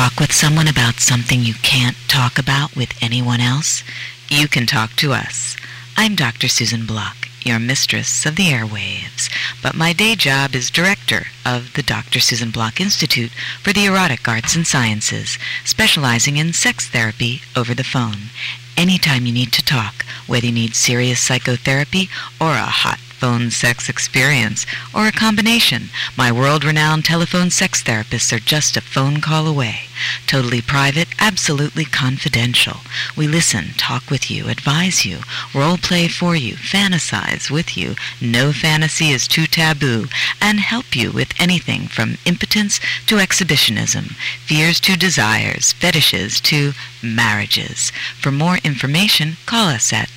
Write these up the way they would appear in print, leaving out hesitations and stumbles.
talk with someone about something you can't talk about with anyone else? You can talk to us. I'm Dr. Susan Block, your mistress of the airwaves, but my day job is director of the Dr. Susan Block Institute for the Erotic Arts and Sciences, specializing in sex therapy over the phone. Anytime you need to talk, whether you need serious psychotherapy or a hot phone sex experience, or a combination, my world-renowned telephone sex therapists are just a phone call away. Totally private, absolutely confidential. We listen, talk with you, advise you, role play for you, fantasize with you, no fantasy is too taboo, and help you with anything from impotence to exhibitionism, fears to desires, fetishes to marriages. For more information, call us at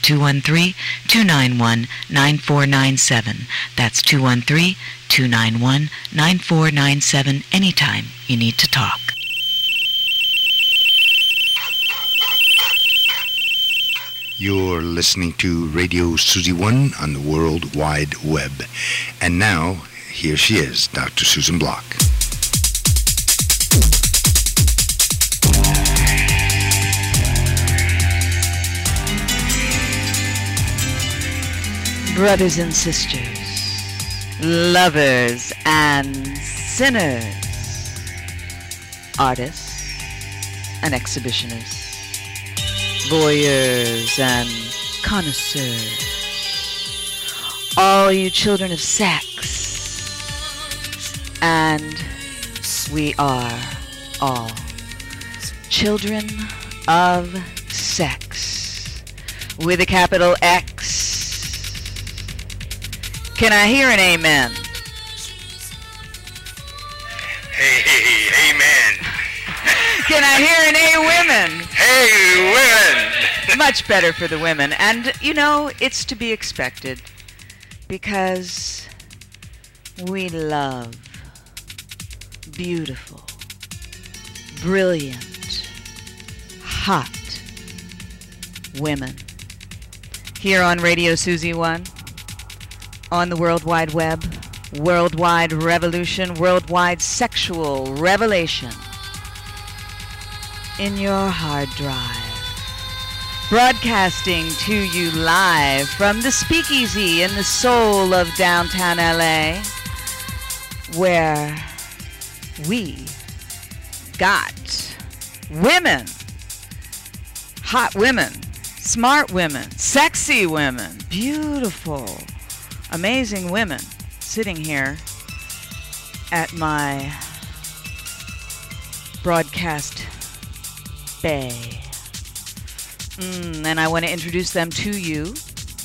213-291-9497. That's 213-291-9497 anytime you need to talk. You're listening to Radio Susie One on the World Wide Web. And now, here she is, Dr. Susan Block. Brothers and sisters, lovers and sinners, artists and exhibitionists, voyeurs and connoisseurs, all you children of sex, and we are all children of sex with a capital X. Can I hear an amen? Hey, amen. Can I hear an A women? Hey, women. Much better for the women. And, you know, it's to be expected because we love beautiful, brilliant, hot women. Here on Radio Susie One, on the World Wide Web, worldwide revolution, worldwide sexual revelation in your hard drive. Broadcasting to you live from the Speakeasy in the soul of downtown LA, where we got women, hot women, smart women, sexy women, beautiful, amazing women sitting here at my broadcast bay. And I want to introduce them to you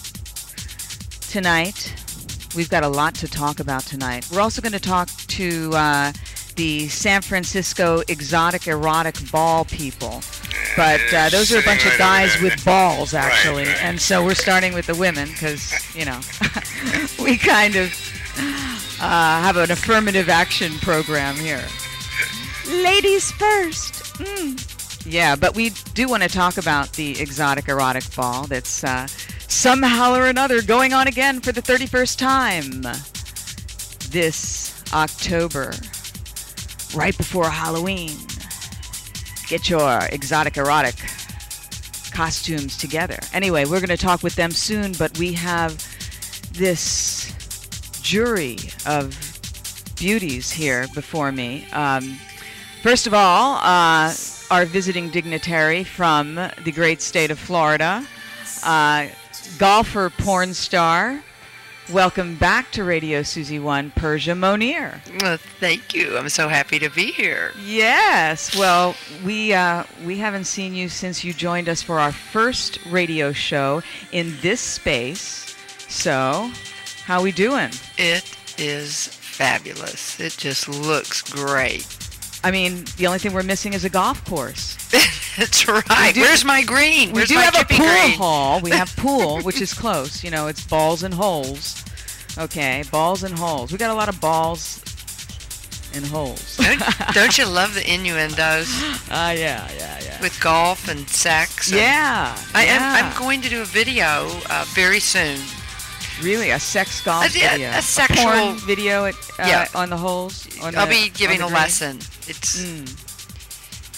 tonight. We've got a lot to talk about tonight. We're also going to talk to the San Francisco exotic erotic ball people. But those are a bunch of guys with balls, actually. Right. And so we're starting with the women because, you know, we kind of have an affirmative action program here. Ladies first. Yeah, but we do want to talk about the exotic erotic ball that's somehow or another going on again for the 31st time this October, right before Halloween. Get your exotic erotic costumes together. Anyway, we're going to talk with them soon, but we have this jury of beauties here before me. First of all, our visiting dignitary from the great state of Florida, golfer, porn star. Welcome back to Radio Susie One, Persia Monir. Well, thank you. I'm so happy to be here. Yes. Well, we haven't seen you since you joined us for our first radio show in this space. So, how we doing? It is fabulous. It just looks great. I mean, the only thing we're missing is a golf course. That's right. Where's my green? We do have a pool hall. We have pool, which is close. You know, it's balls and holes. Okay, balls and holes. We got a lot of balls and holes. Don't you love the innuendos? Yeah. With golf and sex. I'm going to do a video very soon. Really? A sex golf video? A sexual porn video on the holes? I'll be giving a lesson. It's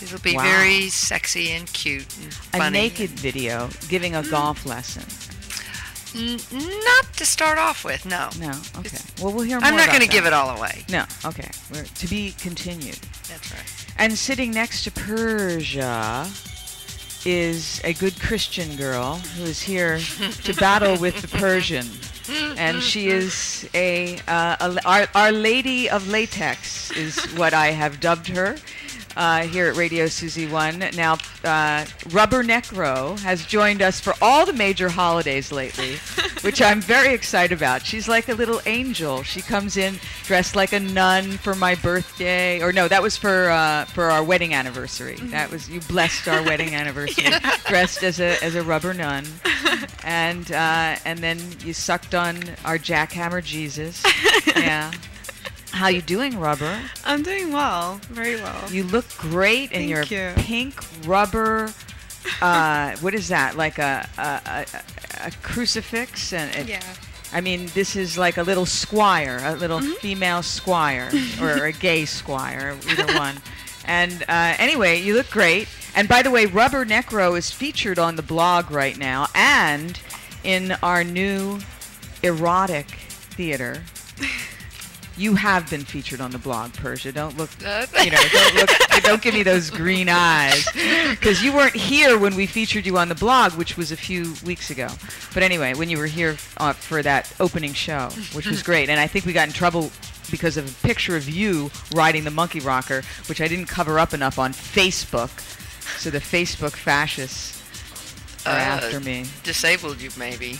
It'll be very sexy and cute and funny. A naked video giving a golf lesson. Not to start off with, no. No, okay. Well, we'll hear more I'm not going to about give that. it all away. No, okay. To be continued. That's right. And sitting next to Persia is a good Christian girl who is here to battle with the Persian. And she is Our Lady of Latex is what I have dubbed her here at Radio Susie 1. Now, Rubber Necro has joined us for all the major holidays lately, which I'm very excited about. She's like a little angel. She comes in dressed like a nun for my birthday. Or no, that was for our wedding anniversary. That was, you blessed our wedding anniversary. Dressed as a rubber nun. And then you sucked on our jackhammer Jesus. Yeah. How you doing, Rubber? I'm doing well, very well. You look great in your pink rubber. What is that? Like a crucifix? Yeah. I mean, this is like a little squire, a little female squire, or a gay squire, either one. And anyway, you look great. And by the way, Rubber Necro is featured on the blog right now, and in our new erotic theater. You have been featured on the blog, Persia. Don't look, don't give me those green eyes, because you weren't here when we featured you on the blog, which was a few weeks ago. But anyway, when you were here for that opening show, which was great, and I think we got in trouble because of a picture of you riding the monkey rocker, which I didn't cover up enough on Facebook. So the Facebook fascists are after me. Disabled you, maybe.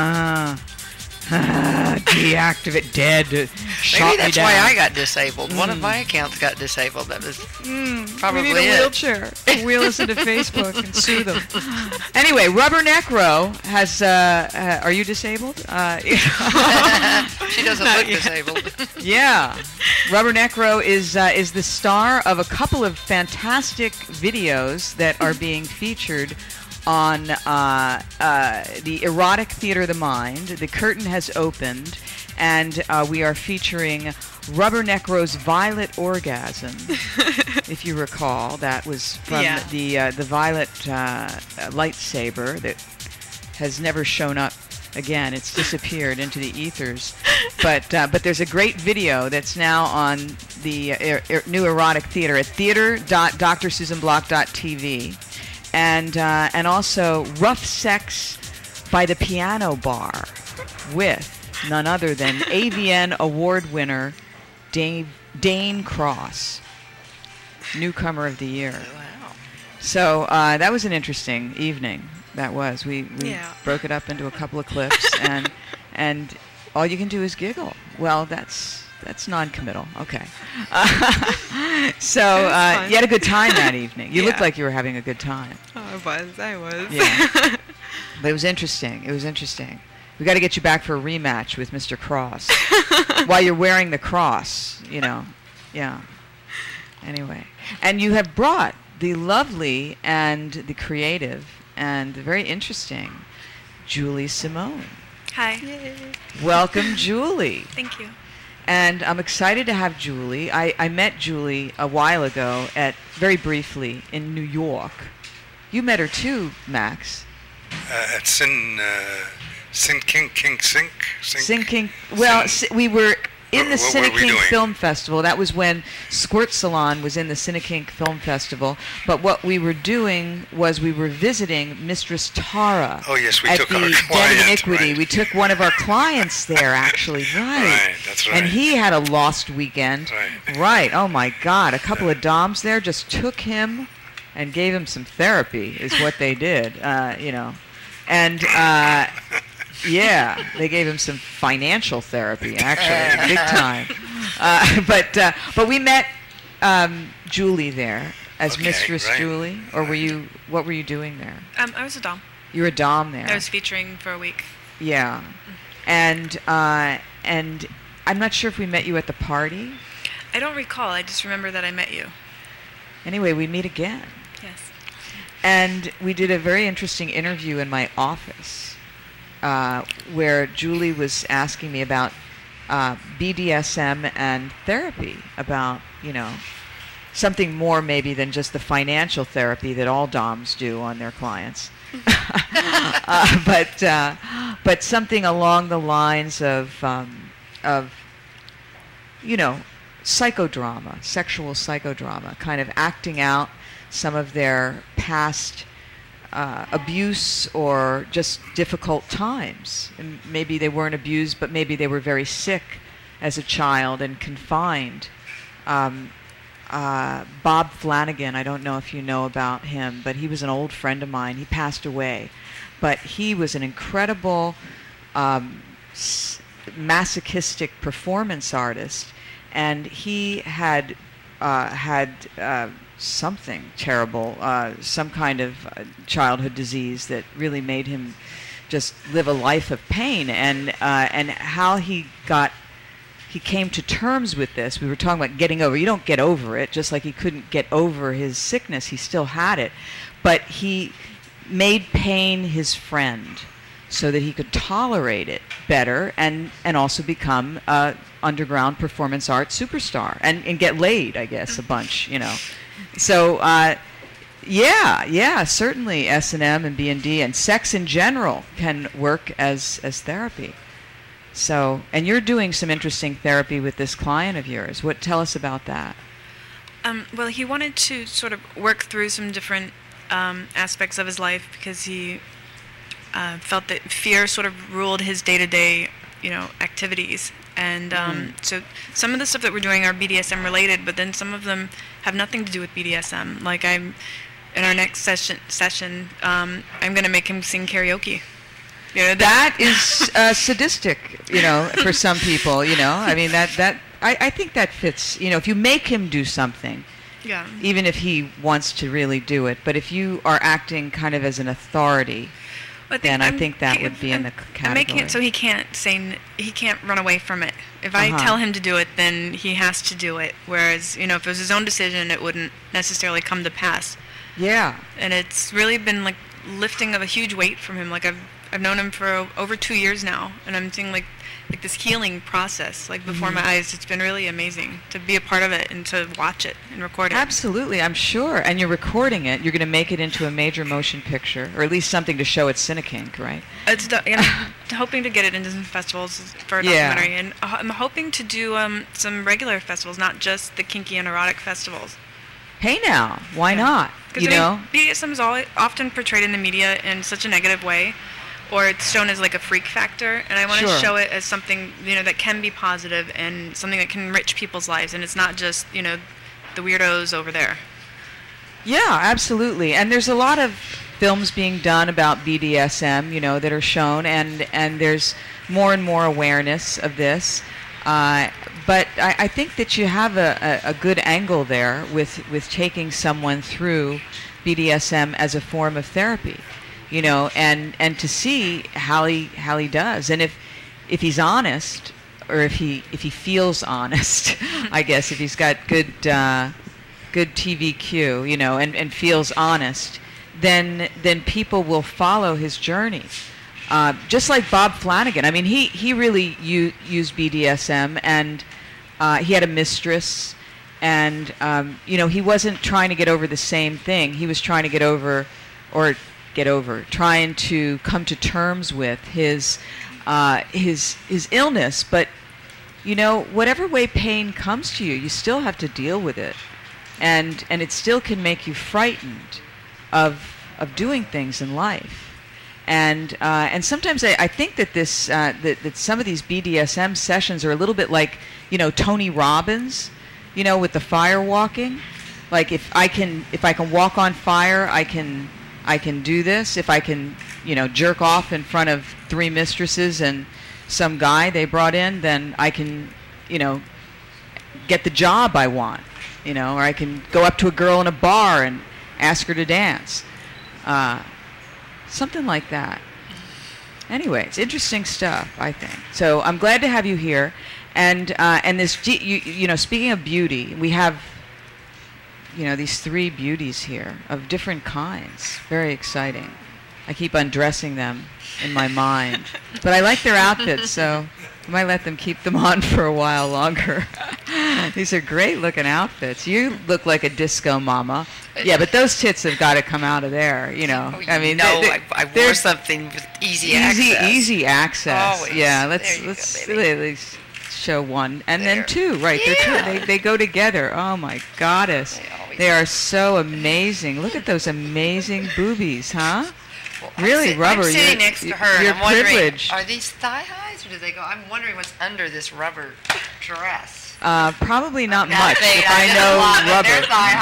Deactivate, dead. Maybe that's why I got disabled. One of my accounts got disabled. That was probably we need a wheelchair. Wheel us into Facebook and sue them. Anyway, Rubber Necro has. Are you disabled? She doesn't look disabled. Yeah, Rubber Necro is the star of a couple of fantastic videos that are being featured on the Erotic Theater of the Mind. The curtain has opened, and we are featuring Rubber Necro's Violet Orgasm. If you recall, that was from the Violet lightsaber that has never shown up again. It's disappeared into the ethers. But there's a great video that's now on the new Erotic Theater at theater.drsusanblock.tv. And also Rough Sex by the Piano Bar with none other than AVN award winner Dane Cross, newcomer of the year. Wow. So that was an interesting evening. That was. We broke it up into a couple of clips, and all you can do is giggle. Well, that's non-committal. Okay. So you had a good time that evening. You looked like you were having a good time. Oh, I was. Yeah. But it was interesting. We got to get you back for a rematch with Mr. Cross while you're wearing the cross, Yeah. Anyway. And you have brought the lovely and the creative and the very interesting Julie Simone. Hi. Yay. Welcome, Julie. Thank you. And I'm excited to have Julie. I met Julie a while ago very briefly in New York. You met her too, Max. At Sin King. Well, we were in the Cinekink Film Festival. That was when Squirt Salon was in the Cinekink Film Festival. But what we were doing was we were visiting Mistress Tara. Oh, yes, we took our at the client, Den of Iniquity. right. We took one of our clients there, actually. Right. Right, that's right. And he had a lost weekend. Right. Oh, my God. A couple of doms there just took him and gave him some therapy is what they did, And... yeah, they gave him some financial therapy, actually, big time. But we met Julie there as Mistress Julie, or what were you doing there? I was a dom. You were a dom there. I was featuring for a week. Yeah, and I'm not sure if we met you at the party. I don't recall. I just remember that I met you. Anyway, we meet again. Yes. And we did a very interesting interview in my office. Where Julie was asking me about BDSM and therapy, about, something more maybe than just the financial therapy that all DOMs do on their clients. But something along the lines of psychodrama, sexual psychodrama, kind of acting out some of their past abuse or just difficult times. And maybe they weren't abused, but maybe they were very sick as a child and confined. Bob Flanagan, I don't know if you know about him, but he was an old friend of mine. He passed away. But he was an incredible masochistic performance artist, and he had something terrible, some kind of childhood disease that really made him just live a life of pain, and how he came to terms with this. We were talking about getting over. You don't get over it, just like he couldn't get over his sickness. He still had it. But he made pain his friend so that he could tolerate it better and also become an underground performance art superstar and get laid, I guess, a bunch, So, certainly S&M and B&D and sex in general can work as therapy. So, and you're doing some interesting therapy with this client of yours. Tell us about that. Well, he wanted to sort of work through some different aspects of his life because he felt that fear sort of ruled his day-to-day, activities. And so some of the stuff that we're doing are BDSM related, but then some of them have nothing to do with BDSM. Like in our next session, I'm going to make him sing karaoke. That is sadistic, for some people, I mean, I think that fits, if you make him do something, even if he wants to really do it, but if you are acting kind of as an authority, then I think that would be in the category. I make it so he can't run away from it. If I tell him to do it, then he has to do it, whereas, if it was his own decision, it wouldn't necessarily come to pass. Yeah. And it's really been like lifting of a huge weight from him. Like I've known him for over 2 years now, and I'm seeing like this healing process before my eyes. It's been really amazing to be a part of it and to watch it and record it. Absolutely, I'm sure. And you're recording it. You're going to make it into a major motion picture, or at least something to show at Cinekink, right? I'm hoping to get it into some festivals for a documentary, and I'm hoping to do some regular festivals, not just the kinky and erotic festivals. Hey now, why not? BDSM is often portrayed in the media in such a negative way, or it's shown as like a freak factor, and I want to show it as something that can be positive and something that can enrich people's lives, and it's not just the weirdos over there. Yeah, absolutely. And there's a lot of films being done about BDSM, that are shown, and there's more and more awareness of this. But I think that you have a good angle there with taking someone through BDSM as a form of therapy. And to see how he does, and if he's honest, or if he feels honest, I guess, if he's got good TVQ, and feels honest, then people will follow his journey. Just like Bob Flanagan, I mean, he really used BDSM, and he had a mistress, and he wasn't trying to get over the same thing. He was trying to trying to come to terms with his illness. But whatever way pain comes to you, you still have to deal with it, and it still can make you frightened of doing things in life. And sometimes I think that that some of these BDSM sessions are a little bit like Tony Robbins, with the fire walking. Like if I can walk on fire, I can do this. If I can, jerk off in front of 3 mistresses and some guy they brought in, then I can, get the job I want, or I can go up to a girl in a bar and ask her to dance. Something like that. Anyway, it's interesting stuff, I think. So I'm glad to have you here. And this, speaking of beauty, we have these 3 beauties here of different kinds. Very exciting. I keep undressing them in my mind. But I like their outfits, so I might let them keep them on for a while longer. These are great looking outfits. You look like a disco mama. Yeah, but those tits have got to come out of there, you know. Oh, I mean, I wore something with easy access. Easy access. Always. Yeah, let's at least show one and then two. Right, yeah. They go together. Oh my goddess, they are so amazing. Look at those amazing boobies, huh? Well, really, Rubber. I'm sitting next to her, and I'm wondering, privileged. Are these thigh highs, or do they go? I'm wondering what's under this rubber dress. Probably not much. If I know Rubber.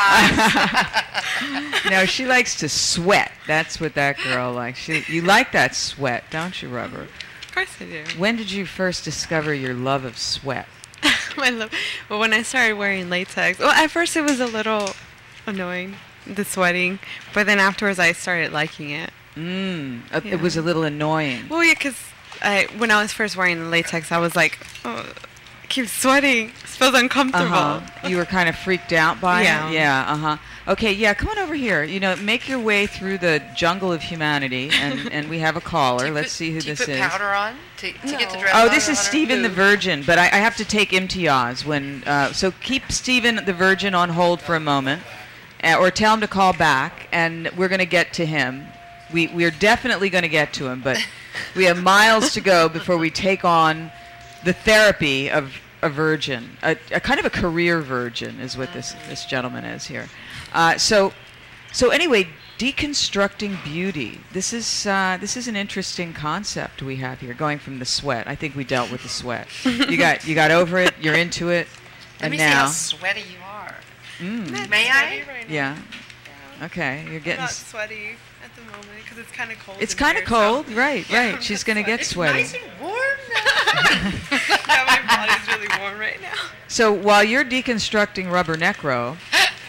Thigh highs. No, she likes to sweat. That's what that girl likes. You like that sweat, don't you, Rubber? Of course I do. When did you first discover your love of sweat? Well, when I started wearing latex. Well, at first it was a little annoying, the sweating, but then afterwards I started liking it. It was a little annoying. Well, yeah, because when I was first wearing the latex, I was like, oh, I keep sweating. It feels uncomfortable. You were kind of freaked out by it? Yeah, Okay, yeah, come on over here. You know, make your way through the jungle of humanity, and we have a caller. Let's see who this is. Do you put powder on to get the dress on? Oh, this is Stephen the Virgin, but I have to take imtiyaz when. So keep Stephen the Virgin on hold for a moment, or tell him to call back, and we're going to get to him. We're definitely going to get to him, but we have miles to go before we take on the therapy of a virgin, a kind of a career virgin is what this gentleman is here. So anyway, deconstructing beauty. This is an interesting concept we have here. Going from the sweat. I think we dealt with the sweat. You got over it. You're into it. Let me now, see how sweaty you are. May I? Right yeah. Okay, you're getting. I'm not sweaty at the moment because it's kind of cold. It's kind of cold, right? Yeah, She's gonna get sweaty. It's nice and warm now. Yeah, my body's really warm right now. So while you're deconstructing Rubber Necro,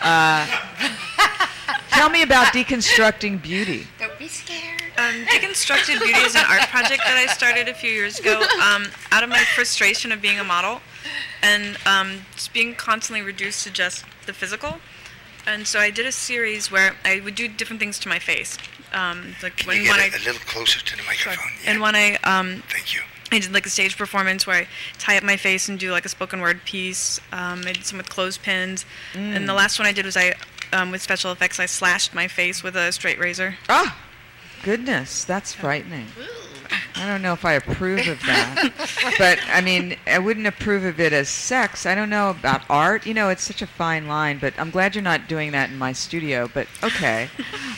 tell me about deconstructing beauty. Don't be scared. Deconstructed Beauty is an art project that I started a few years ago out of my frustration of being a model and just being constantly reduced to just the physical. And so I did a series where I would do different things to my face. Like Can you get a little closer to the microphone? Sure. Yeah. And when Thank you. I did like a stage performance where I tie up my face and do like a spoken word piece. I did some with clothespins. And the last one I did was with special effects, I slashed my face with a straight razor. Ah, goodness, that's frightening. I don't know if I approve of that. But, I mean, I wouldn't approve of it as sex. I don't know about art. You know, it's such a fine line. But I'm glad you're not doing that in my studio. But, okay.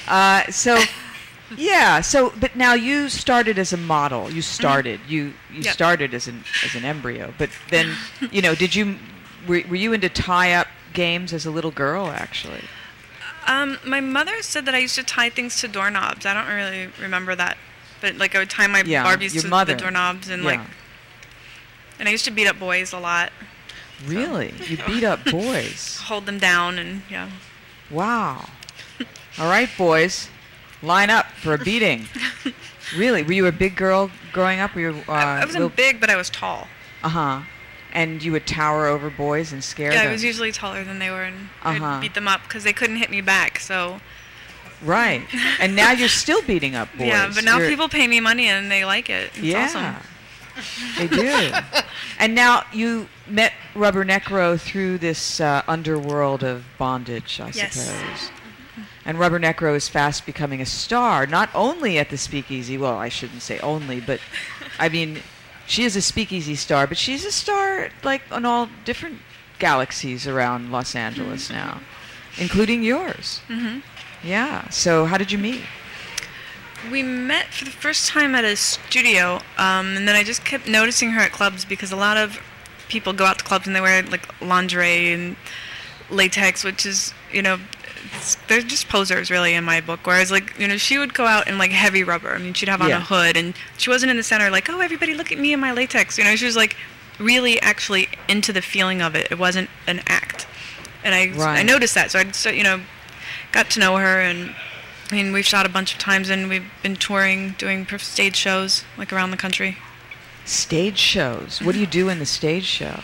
But now you started as a model. You started. You Yep. started as an embryo. But then, you know, were you into tie-up games as a little girl, actually? My mother said that I used to tie things to doorknobs. I don't really remember that. But, like, I would tie my Barbies to the doorknobs and, and I used to beat up boys a lot. Really? You beat up boys? Hold them down and, yeah. Wow. All right, boys. Line up for a beating. Really? Were you a big girl growing up? Were you, I wasn't big, but I was tall. Uh-huh. And you would tower over boys and scare them? Yeah, I was usually taller than they were, and I'd beat them up because they couldn't hit me back, so... Right. And now you're still beating up boys. Yeah, but now people pay me money and they like it. It's awesome. They do. And now you met Rubber Necro through this underworld of bondage, I suppose. And Rubber Necro is fast becoming a star, not only at the Speakeasy. Well, I shouldn't say only, but I mean, she is a Speakeasy star, but she's a star like on all different galaxies around Los Angeles now, including yours. Mm-hmm. Yeah. So how did you meet? We met for the first time at a studio, and then I just kept noticing her at clubs because a lot of people go out to clubs and they wear like lingerie and latex, which is, you know, they're just posers really in my book. Whereas, like, you know, she would go out in like heavy rubber. I mean, she'd have on a hood, and she wasn't in the center like, oh, everybody look at me in my latex. You know, she was like really actually into the feeling of it. It wasn't an act, and I noticed that. So I, you know, got to know her, and I mean, we've shot a bunch of times, and we've been touring, doing stage shows like around the country. Stage shows? What do you do in the stage show?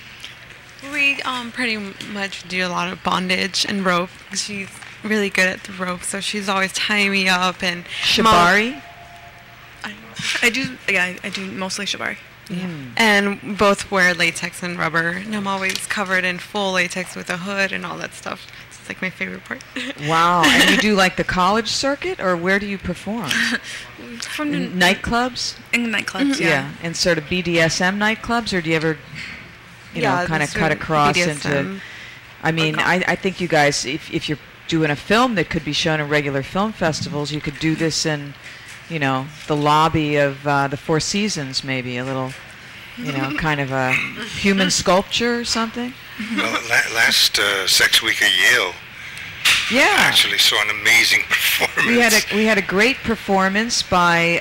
We pretty much do a lot of bondage and rope. She's really good at the rope, so she's always tying me up and shibari. I do. Yeah, I do mostly shibari. And both wear latex and rubber, and I'm always covered in full latex with a hood and all that stuff. It's like my favorite part. Wow. And you do like the college circuit, or where do you perform? From in nightclubs? In nightclubs, yeah. And sort of BDSM nightclubs, or do you ever, kind of cut across BDSM into... I mean, I think you guys, if you're doing a film that could be shown in regular film festivals, you could do this in, the lobby of the Four Seasons, maybe, a little, kind of a human sculpture or something. Well, last Sex Week at Yale, I actually saw an amazing performance. We had a great performance by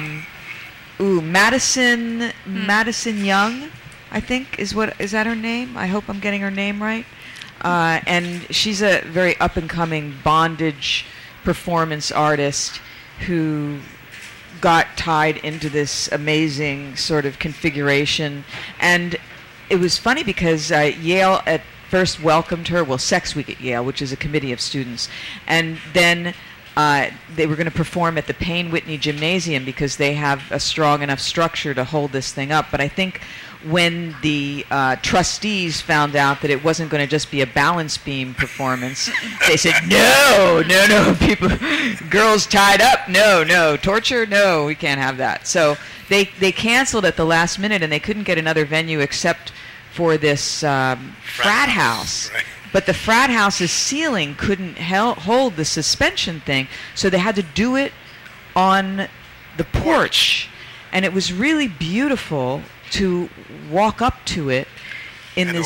Madison Young, I think is that her name? I hope I'm getting her name right. And she's a very up and coming bondage performance artist who got tied into this amazing sort of configuration. And it was funny because Yale at first welcomed her, Sex Week at Yale, which is a committee of students, and then they were going to perform at the Payne Whitney Gymnasium because they have a strong enough structure to hold this thing up. But I think when the trustees found out that it wasn't going to just be a balance beam performance, they said, no, people, girls tied up, no, torture, no, we can't have that. So they canceled at the last minute, and they couldn't get another venue except for this frat house. Right. But the frat house's ceiling couldn't hold the suspension thing, so they had to do it on the porch. And it was really beautiful to walk up to it in this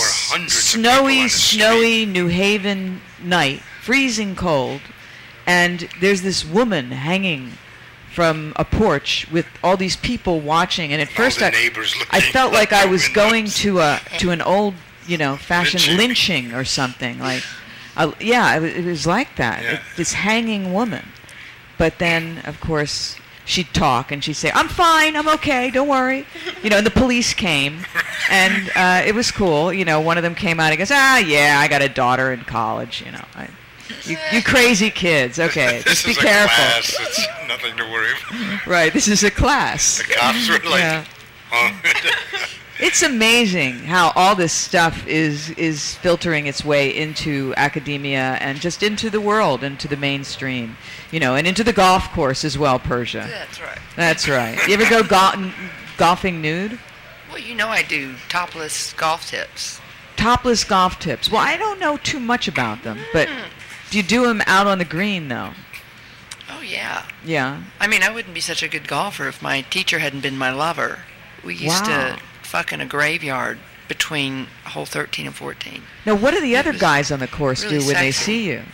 snowy New Haven night, freezing cold, and there's this woman hanging from a porch with all these people watching, and at first I felt like I was going to an old, fashioned lynching or something. Like, it was like that. Yeah. This hanging woman. But then, of course, she'd talk and she'd say, "I'm fine, I'm okay, don't worry." And the police came, and it was cool. One of them came out and goes, I got a daughter in college, You crazy kids. Okay, just be careful. Class. It's nothing to worry about. Right, this is a class. The cops were like, It's amazing how all this stuff is filtering its way into academia and just into the world, into the mainstream, and into the golf course as well, Persia. That's right. You ever go golfing nude? Well, I do topless golf tips. Topless golf tips. Well, I don't know too much about them, but do you do them out on the green, though? Oh, yeah. Yeah. I mean, I wouldn't be such a good golfer if my teacher hadn't been my lover. We used to fuck in a graveyard between hole 13 and 14. Now, what do the other guys on the course do when they see you?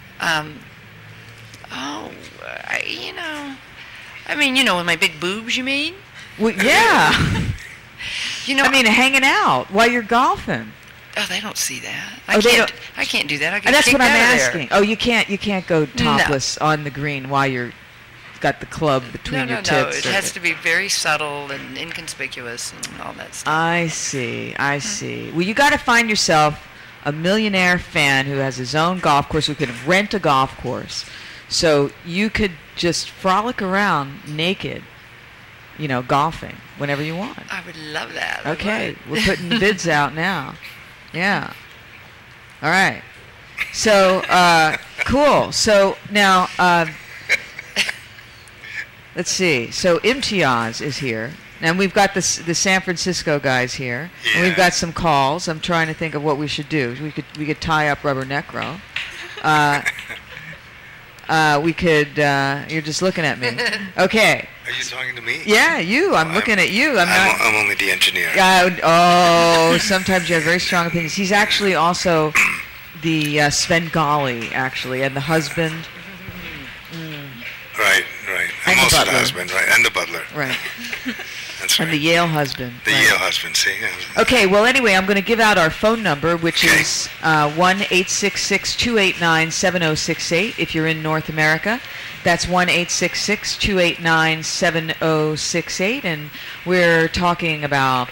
With my big boobs, you mean? Well, yeah. Hanging out while you're golfing. Oh, they don't see that. I can't do that. I get That's kicked what I'm out of asking. there. Oh, you can't go topless on the green while you're got the club between your tits. No, it has to be very subtle and inconspicuous and all that stuff. I see. Well, you got to find yourself a millionaire fan who has his own golf course, who can rent a golf course, so you could just frolic around naked, golfing whenever you want. I would love that. Okay, we're putting bids out now. Yeah. All right. So, cool. So now, let's see. So Imtiaz is here. And we've got the San Francisco guys here. Yeah. And we've got some calls. I'm trying to think of what we should do. We could tie up Rubber Necro. We could, you're just looking at me. Okay. Are you talking to me? Yeah, you. I'm looking at you. I'm only the engineer. Sometimes you have very strong opinions. He's actually also the Svengali, actually, and the husband. Right. I'm also the husband, right, and the butler. Right. That's right. And the Yale husband. The Yale husband, see? Okay, well, anyway, I'm going to give out our phone number, which is 1-866-289-7068 if you're in North America. That's 1-866-289-7068, and we're talking about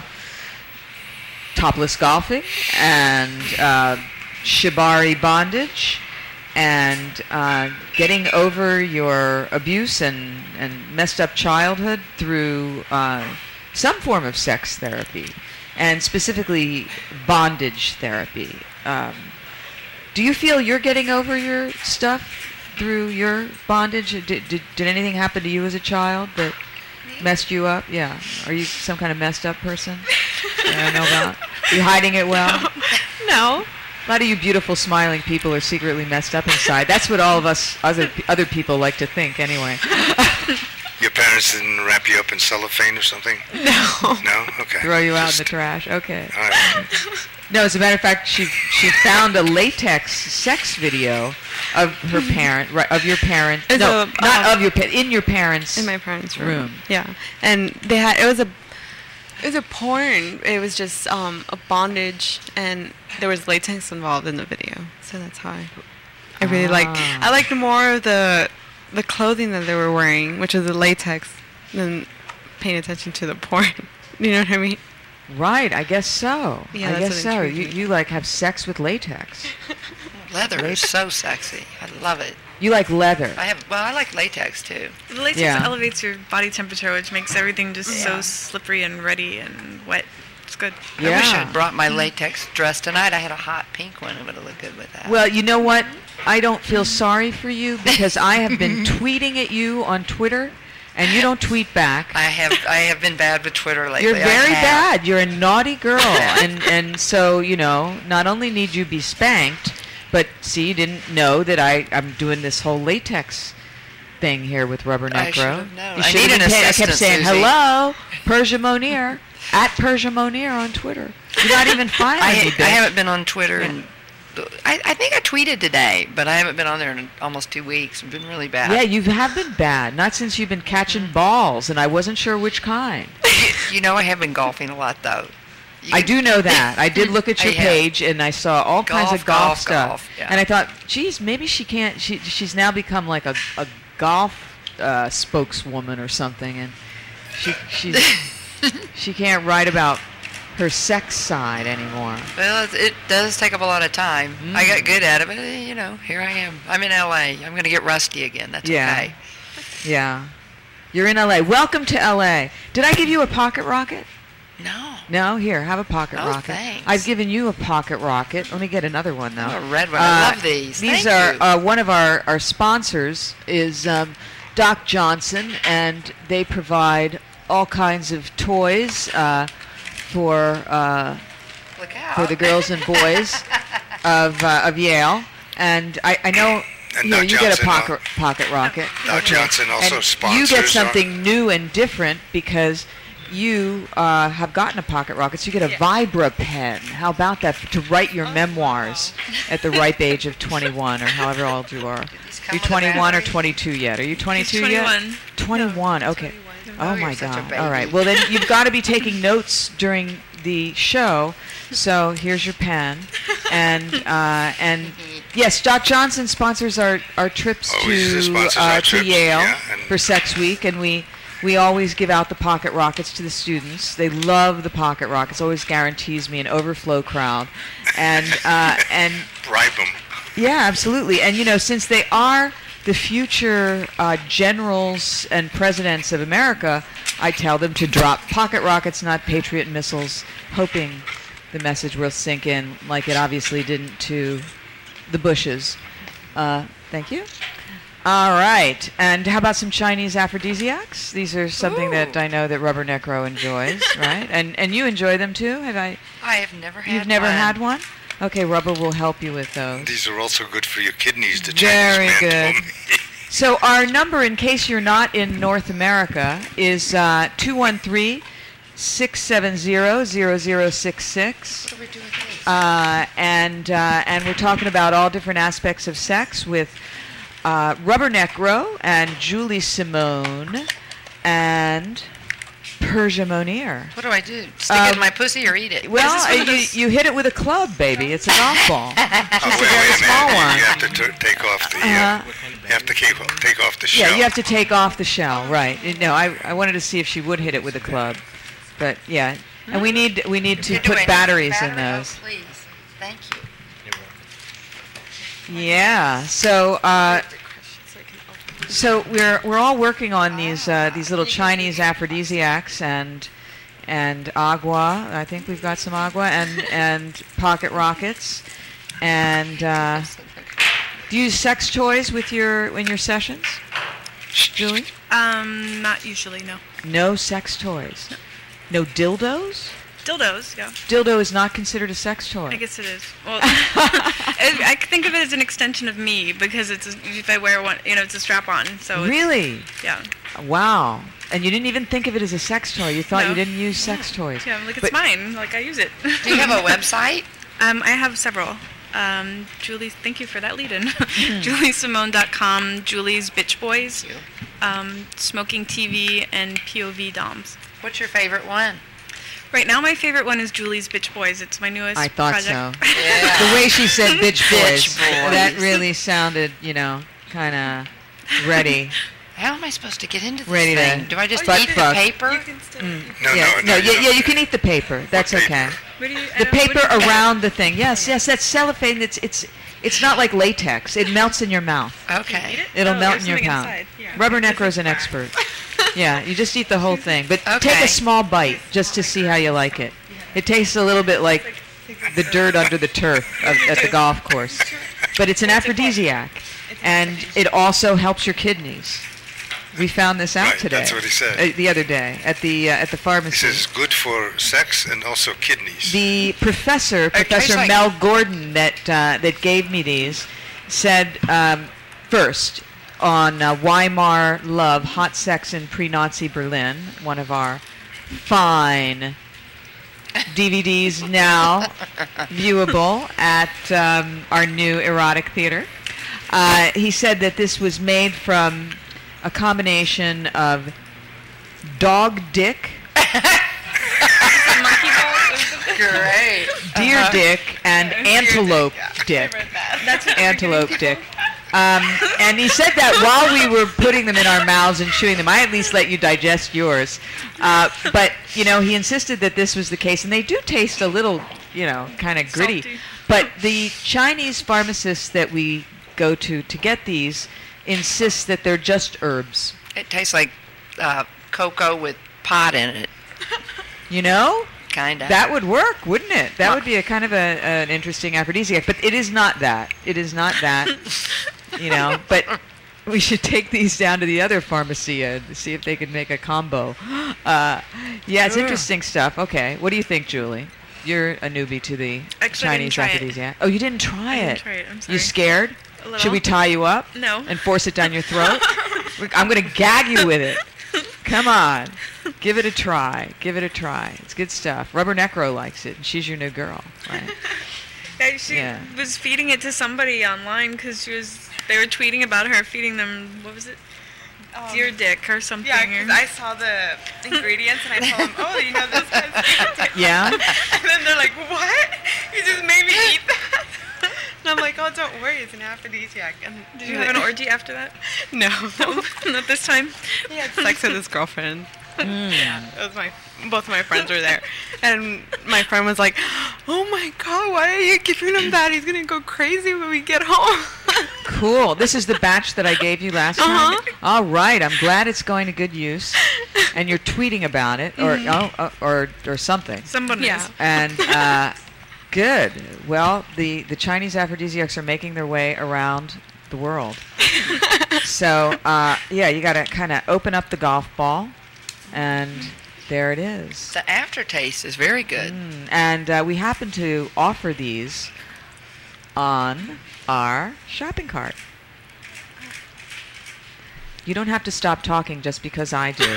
topless golfing and shibari bondage and getting over your abuse and messed up childhood through some form of sex therapy, and specifically bondage therapy. Do you feel you're getting over your stuff through your bondage? Did anything happen to you as a child that messed you up? Yeah. Are you some kind of messed up person that I know about? Are you hiding it well? No. A lot of you beautiful, smiling people are secretly messed up inside. That's what all of us other people like to think, anyway. Your parents didn't wrap you up in cellophane or something? No. No? Okay. Throw you out in the trash. Okay. All right. No, as a matter of fact, she found a latex sex video of her parent, right, of your parent. It's No, a- not of your in your parents' In my parents' room. room. Yeah, and they had it was a porn. It was just a bondage, and there was latex involved in the video. So that's how I really liked. I liked more of the clothing that they were wearing, which was the latex, than paying attention to the porn. You know what I mean? Right, I guess so. Yeah, I that's guess what so. intrigued me. You like have sex with latex. Leather is so sexy. I love it. You like leather. I like latex too. The latex Yeah. elevates your body temperature, which makes everything just Yeah. so slippery and ready and wet. It's good. I wish Yeah. I'd brought my latex dress tonight. I had a hot pink one. It would have looked good with that. Well, you know what? I don't feel sorry for you because I have been tweeting at you on Twitter, and you don't tweet back. I have been bad with Twitter lately. You're I very have. bad. You're a naughty girl, and so not only need you be spanked, but see, you didn't know that I'm doing this whole latex thing here with Rubber I Necro. should have known. You I should need have an been I kept assistant, saying Susie. hello, Persia Monier at Persia Monier on Twitter. You're not even following I me, bitch. haven't been on Twitter, and I think I tweeted today, but I haven't been on there in almost 2 weeks. I've been really bad. Yeah, you have been bad. Not since you've been catching balls, and I wasn't sure which kind. You know I have been golfing a lot, though. I do know that. I did look at your I have. page, and I saw all kinds of golf stuff. yeah. And I thought, geez, maybe she can't. She's now become like a golf spokeswoman or something, and she can't write about her sex side anymore. Well, it does take up a lot of time. I got good at it, but here I am. I'm in L.A. I'm going to get rusty again. That's Yeah. okay. Yeah, you're in L.A. Welcome to L.A. Did I give you a pocket rocket? No. No, here, have a pocket Oh, rocket. thanks. I've given you a pocket rocket. Let me get another one though. Oh, a red one. I love these. These Thank are you. one of our sponsors is Doc Johnson, and they provide all kinds of toys for Look out. the girls and boys of Yale. And I know. And Here, Doc you get a Johnson, pocket rocket. Doc Johnson also And sponsors. you get something new and different because you have gotten a pocket rocket. So you get a Vibra pen. How about that to write your memoirs at the ripe age of 21 or however old you are? come You're with a 21 or battery? 22 yet? Are you 22 He's yet? 21. 21. Okay. Oh you're my such a God. All right. baby. Well, then you've got to be taking notes during the show. So here's your pen, and yes, Doc Johnson sponsors our trips Always to sponsors our trips, Yale yeah, and- for Sex Week, and we always give out the pocket rockets to the students. They love the pocket rockets. Always guarantees me an overflow crowd, and Bribe them. yeah, absolutely. And since they are the future generals and presidents of America, I tell them to drop pocket rockets, not Patriot missiles, hoping the message will sink in like it obviously didn't to the Bushes. Thank you. All right. And how about some Chinese aphrodisiacs? These are something that I know that Rubber Necro enjoys, right? And you enjoy them too? I have never had You've never one. had one? Okay, Rubber will help you with those. These are also good for your kidneys, the Very Chinese man good. told me. So our number, in case you're not in North America, is 213-670-0066. What do we do with these? And we're talking about all different aspects of sex with Rubber Necro and Julie Simone and Persia Monier. What do I do? Stick it in my pussy or eat it? Well, Is this one of those- you hit it with a club, baby. It's a golf ball. Oh, Just a wait very a minute. small one. You have to take off the. You have to take off the shell. Yeah, you have to take off the shell, right? No, I wanted to see if she would hit it with a club, but yeah, and we need to You do put any batteries in battery? Oh, those. please. Thank you. Yeah, so we're all working on these little Chinese aphrodisiacs, and and agua. I think we've got some agua and pocket rockets. And do you use sex toys with in your sessions, Julie? Not usually, no. No sex toys. No dildos? Dildos, yeah. Dildo is not considered a sex toy. I guess it is. Well, I think of it as an extension of me because if I wear one, it's a strap-on. So really? Yeah. Wow. And you didn't even think of it as a sex toy. You thought No. you didn't use sex toys. Yeah, it's mine. Like I use it. Do you have a website? I have several. Julie, thank you for that lead-in. JulieSimone.com, Julie's Bitch Boys, Smoking TV, and POV Doms. What's your favorite one? Right now, my favorite one is Julie's Bitch Boys. It's my newest I thought project. so. Yeah. The way she said bitch boys, Bitch boys. that really sounded, kind of ready. How am I supposed to get into this Ready to thing? Do I just butt eat the fuck. paper? You can still. No, You can eat the paper. That's okay. What do you, The paper around the thing. Yes, that's cellophane. It's not like latex. It melts in your mouth. Okay. It'll Oh, melt there's in your something mouth. inside. Yeah. Rubber Necro's an expert. Yeah, you just eat the whole thing. But take Okay. a small bite just to see how you like it. It tastes a little bit like the dirt under the turf at the golf course. But it's an aphrodisiac. And it also helps your kidneys. We found this out Right, today. that's what he said. The other day at the He pharmacy. says good for sex and also kidneys. The Professor tastes like- Mel Gordon that gave me these said first on Weimar Love, Hot Sex in Pre-Nazi Berlin, one of our fine DVDs now viewable at our new erotic theater. He said that this was made from a combination of dog dick, Great. deer dick, and antelope dick. That's what Antelope dick. And he said that while we were putting them in our mouths and chewing them, I at least let you digest yours. But, he insisted that this was the case. And they do taste a little, kind of gritty. Salty. But the Chinese pharmacists that we go to get these insist that they're just herbs. It tastes like cocoa with pot in it, kind of. That would work, wouldn't it? That would be a kind of an interesting aphrodisiac. But it is not that. It is not that. But we should take these down to the other pharmacy and see if they can make a combo. It's interesting stuff. Okay, what do you think, Julie? You're a newbie to the Actually, I didn't Chinese try it. aphrodisiac. Oh, you didn't try I it? didn't try it. I'm sorry. You scared? A little. Should we tie you up? No. And force it down your throat? I'm going to gag you with it. Come on. Give it a try. Give it a try. It's good stuff. Rubber Necro likes it, and she's your new girl. Right? She Yeah. was feeding it to somebody online because they were tweeting about her feeding them, what was it? Deer dick or something. Yeah, because I saw the ingredients and I told them, oh, this has Yeah? And then they're like, what? You just made me eat that. And I'm like, oh, don't worry, it's an aphrodisiac. And Did you have an orgy after that? No. Not this time. He had sex with his girlfriend. Yeah, it was both of my friends were there. And my friend was like, oh my God, why are you giving him that? He's going to go crazy when we get home. Cool. This is the batch that I gave you last time? All right. I'm glad it's going to good use. And you're tweeting about it or something. Somebody Yeah. is. And good. Well, the Chinese aphrodisiacs are making their way around the world. So, you got to kind of open up the golf ball, and there it is. The aftertaste is very good. And we happen to offer these on our shopping cart. You don't have to stop talking just because I do.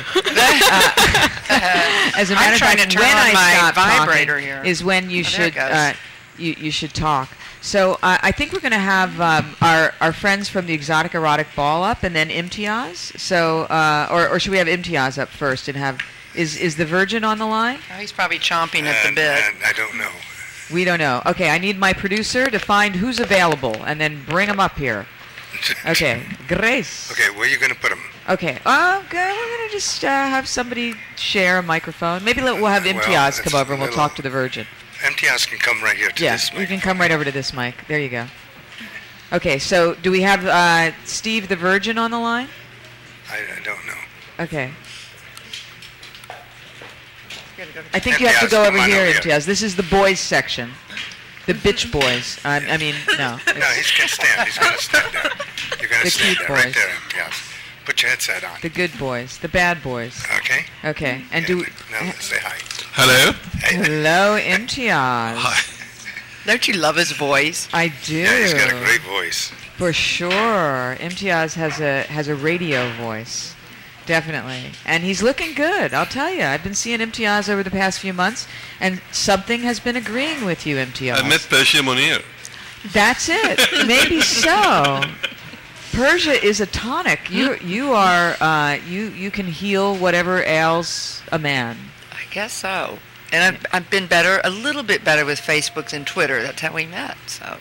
As a matter I'm of trying fact, to turn when on I my stop vibrator talking here. is when you Oh, there should it goes. you should talk. So I think we're going to have our friends from the Exotic Erotic Ball up, and then Imtiaz. So or should we have Imtiaz up first and have is the Virgin on the line? Oh, he's probably chomping at the bit. And I don't know. We don't know. Okay, I need my producer to find who's available and then bring them up here. Okay, Grace. Okay, where are you going to put them? Okay. Okay, we're gonna just have somebody share a microphone. Maybe we'll have Well, Imtiaz it's come over and we'll a little- talk to the Virgin. MTS can come right here to Yes, this you can mic. come right over to this mic. There you go. Okay, so do we have Steve the Virgin on the line? I don't know. Okay. I think you have to go Imtiaz, over come on here, over here. Imtiaz. This is the boys section. The bitch boys. I mean, no. No, he's going to stand. He's going to stand there. You're going The to stand cute there, right boys. there, Imtiaz. Put your headset on. The good boys. The bad boys. Okay? Okay. And Yeah, do... now say hi. Hello. Hello, Imtiaz. Hi. Don't you love his voice? I do. Yeah, he's got a great voice. For sure. Imtiaz has a radio voice. Definitely. And he's looking good, I'll tell you. I've been seeing Imtiaz over the past few months, and something has been agreeing with you, Imtiaz. I met Persia Munir. That's it. Maybe so. Persia is a tonic. You are you can heal whatever ails a man. I guess so. And I've been better, a little bit better with Facebook and Twitter. That's how we met. So.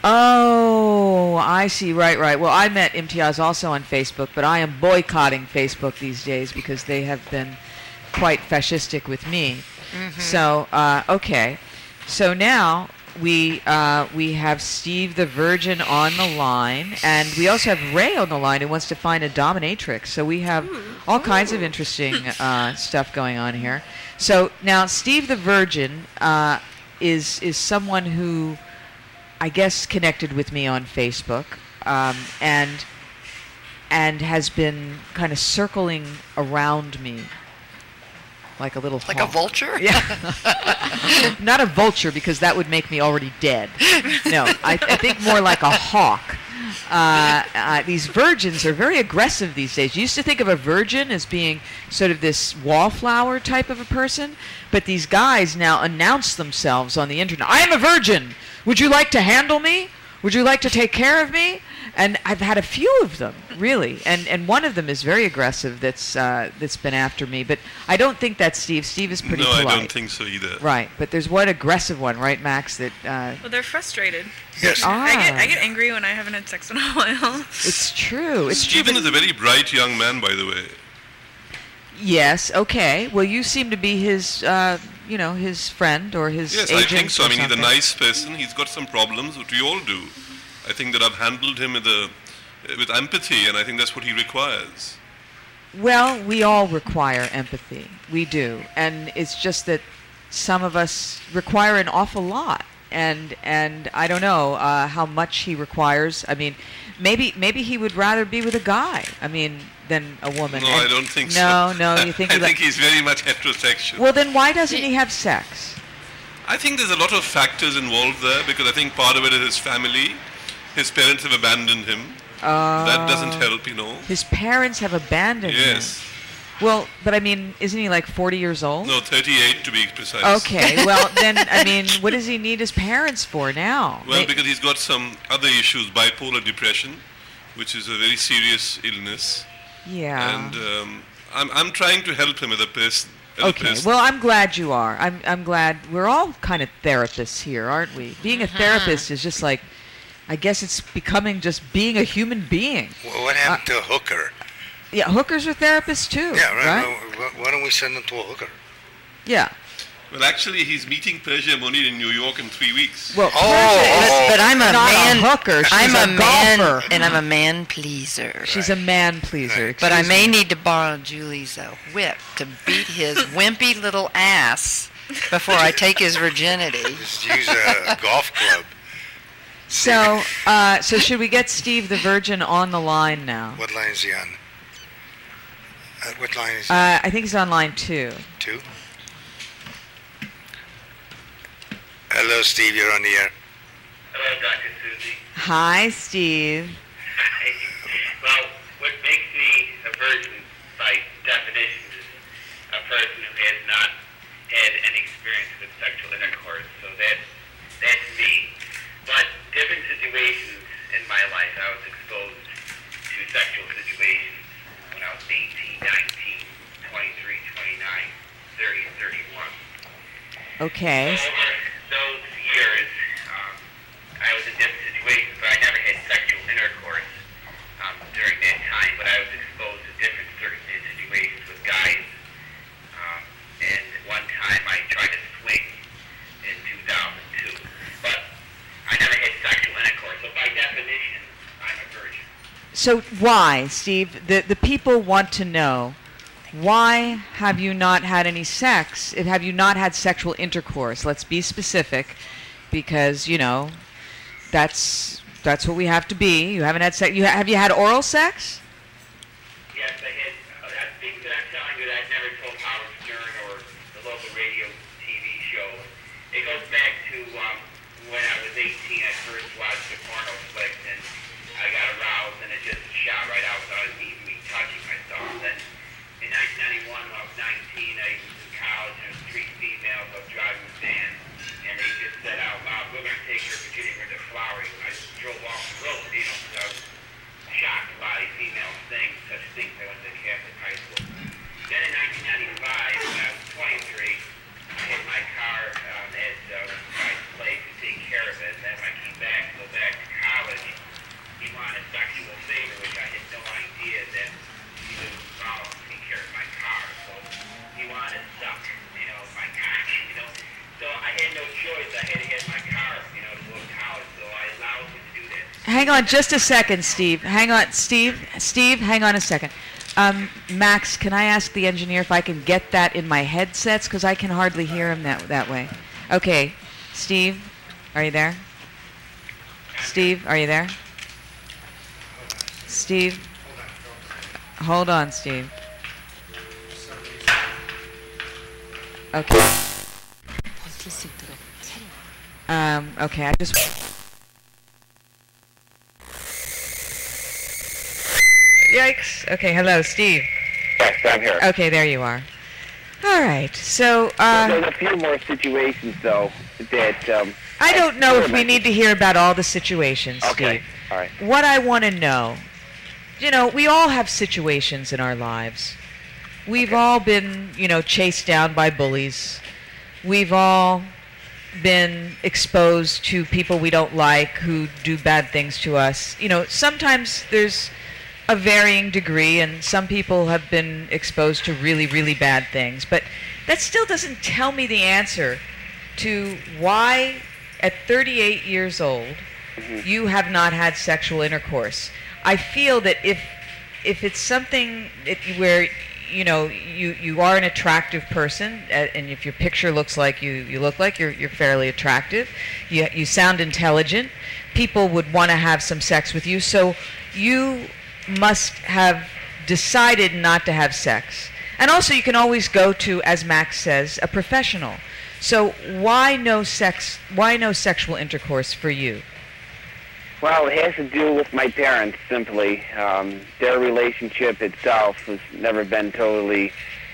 Oh, I see. Right. Well, I met Imtiaz also on Facebook, but I am boycotting Facebook these days because they have been quite fascistic with me. Mm-hmm. So, okay. So now we have Steve the Virgin on the line, and we also have Ray on the line who wants to find a dominatrix. So we have all kinds of interesting stuff going on here. So now Steve the Virgin is someone who, I guess, connected with me on Facebook, and has been kind of circling around me like a little Like a hawk. vulture? Yeah. Not a vulture, because that would make me already dead. No, I think more like a hawk. These virgins are very aggressive these days. You used to think of a virgin as being sort of this wallflower type of a person, but these guys now announce themselves on the internet. I am a virgin. Would you like to handle me? Would you like to take care of me? And I've had a few of them, really. And one of them is very aggressive that's been after me. But I don't think that's Steve. Steve is pretty No, polite. I don't think so either. Right, but there's one aggressive one, right, Max? That Well, they're frustrated. Yes. I get angry when I haven't had sex in a while. It's true. It's true. Stephen but- is a very bright young man, by the way. Yes. Okay. Well, you seem to be his, his friend or his Yes, agent. I think so. or I mean, he's a something. nice person. He's got some problems, which we all do. I think that I've handled him with empathy, and I think that's what he requires. Well, we all require empathy. We do, and it's just that some of us require an awful lot, and I don't know how much he requires. I mean, maybe he would rather be with a guy. I mean, than a woman. No, And- I don't think so. No. You think I he think he's very much heterosexual. Well, then why doesn't he have sex? I think there's a lot of factors involved there, because I think part of it is his family. His parents have abandoned him. That doesn't help, His parents have abandoned him. Yes. Well, but I mean, isn't he like 40 years old? No, 38 to be precise. Okay, well then, I mean, what does he need his parents for now? Well, because he's got some other issues, bipolar depression, which is a very serious illness. Yeah. And I'm trying to help him as a person. Okay, well, I'm glad you are. I'm glad. We're all kind of therapists here, aren't we? Being a therapist is just like, I guess it's becoming just being a human being. Well, what happened to a hooker? Yeah, hookers are therapists too. Yeah, right. Right? Well, why don't we send him to a hooker? Yeah. Well, actually, he's meeting Persia Munir in New York in 3 weeks. Well, But I'm a not man. a hooker. She's I'm a a man, golfer. and I'm a man pleaser. She's a man pleaser. But I excuse may me. need to borrow Julie's whip to beat his wimpy little ass before I take his virginity. Just use a golf club. So should we get Steve the Virgin on the line now? What line is he on? What line is he I think he's on line 2. 2? Hello, Steve. You're on the air. Hello, Dr. Susie. Hi, Steve. Well, what makes me a virgin by definition is a person who has not had any experience with sexual intercourse. So that's me. But different situations in my life, I was exposed to sexual situations when I was 18, 19, 23, 29, 30, and 31. Okay. So over those years, I was in different situations, but I never had sexual intercourse during that time. But I was exposed to different certain situations with guys. And at one time, I tried to swing in 2002, but I never had sexual intercourse. So by definition, I'm a virgin. So why, Steve? The people want to know why have you not had any sex? Have you not had sexual intercourse? Let's be specific, because, you know, that's what we have to be. You haven't had sex. Have you had oral sex? Yes, I had. I think that I'm telling you that I never told Howard Stern or the local radio TV show. It goes back to when I was 18. I first watched the porno flicks, and I got aroused, and it just shot right out without even me touching myself. Then in 1991, when I was 19, I was in college, and there was 3 females. I was driving the van, and they just said out loud, "We're going to take your virginity. We're going to flower you." I just drove off the road, you know, because I was shocked by females saying such things. I went to Catholic high school. Then in 1995, when I was 23, I hit my car at my place to take care of it. And then when I came back to go back to college, he wanted a sexual favor, which I had no idea that he was involved in taking care of my car. So he wanted to suck, you know, my cock, you know. So I had no choice. I had to get my car, you know, to go to college. So I allowed him to do that. Hang on just a second, Steve. Hang on, Steve. Steve, hang on a second. Max, can I ask the engineer if I can get that in my headsets? Because I can hardly hear him that way. Okay. Steve, are you there? Steve, are you there? Steve? Hold on, Steve. Okay. Okay, I just... Yikes. Okay, hello, Steve. Yes, I'm here. Okay, there you are. All right, so... there's a few more situations, though, that... I don't know if we need to hear about all the situations, okay. Steve. All right. What I want to know, you know, we all have situations in our lives. We've all been, you know, chased down by bullies. We've all been exposed to people we don't like who do bad things to us. You know, sometimes there's a varying degree, and some people have been exposed to really, really bad things. But that still doesn't tell me the answer to why, at 38 years old, you have not had sexual intercourse. I feel that if it's something where, you know, you are an attractive person, and if your picture looks like you look like you're fairly attractive, you sound intelligent, people would want to have some sex with you. So you must have decided not to have sex. And also you can always go to, as Max says, a professional. So why no sex? Why no sexual intercourse for you? Well, it has to do with my parents, simply. Their relationship itself has never been totally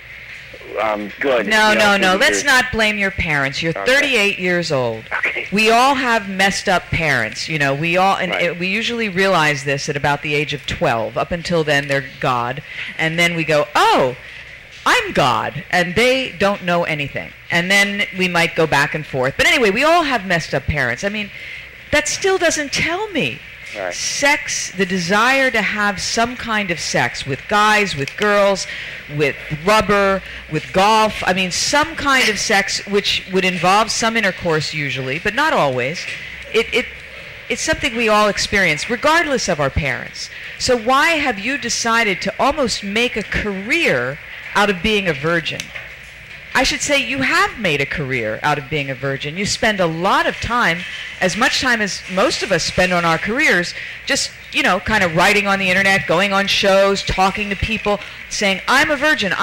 good. No. Let's not blame your parents. You're 38 years old. Okay. We all have messed up parents. You know, we all, and Right. we usually realize this at about the age of 12. Up until then, they're God. And then we go, oh, I'm God, and they don't know anything. And then we might go back and forth. But anyway, we all have messed up parents. I mean, that still doesn't tell me. Right. Sex, the desire to have some kind of sex with guys, with girls, with rubber, with golf. I mean, some kind of sex which would involve some intercourse usually, but not always. It's something we all experience, regardless of our parents. So why have you decided to almost make a career out of being a virgin? I should say you have made a career out of being a virgin. You spend a lot of time, as much time as most of us spend on our careers, just, you know, kind of writing on the internet, going on shows, talking to people, saying, I'm a virgin,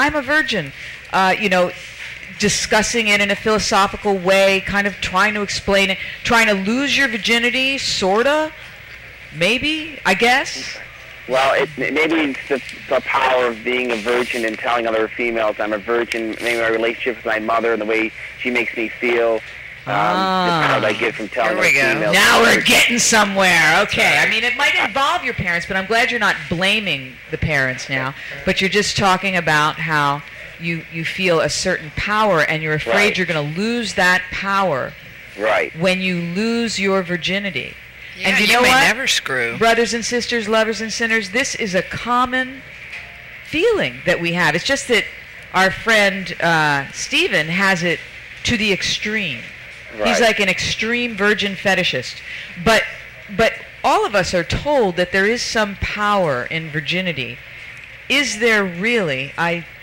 you know, discussing it in a philosophical way, kind of trying to explain it, trying to lose your virginity, sorta, maybe, I guess. Well, maybe it's the power of being a virgin and telling other females I'm a virgin. Maybe my relationship with my mother and the way she makes me feel. The power that I get from telling other females. Now we're getting somewhere. Okay. I mean, it might involve your parents, but I'm glad you're not blaming the parents now. But you're just talking about how you feel a certain power, and you're afraid Right. you're going to lose that power Right. when you lose your virginity. Yeah, and you you know may what? never screw. Brothers and sisters, lovers and sinners, this is a common feeling that we have. It's just that our friend Stephen has it to the extreme. Right. He's like an extreme virgin fetishist. But all of us are told that there is some power in virginity. Is there really? I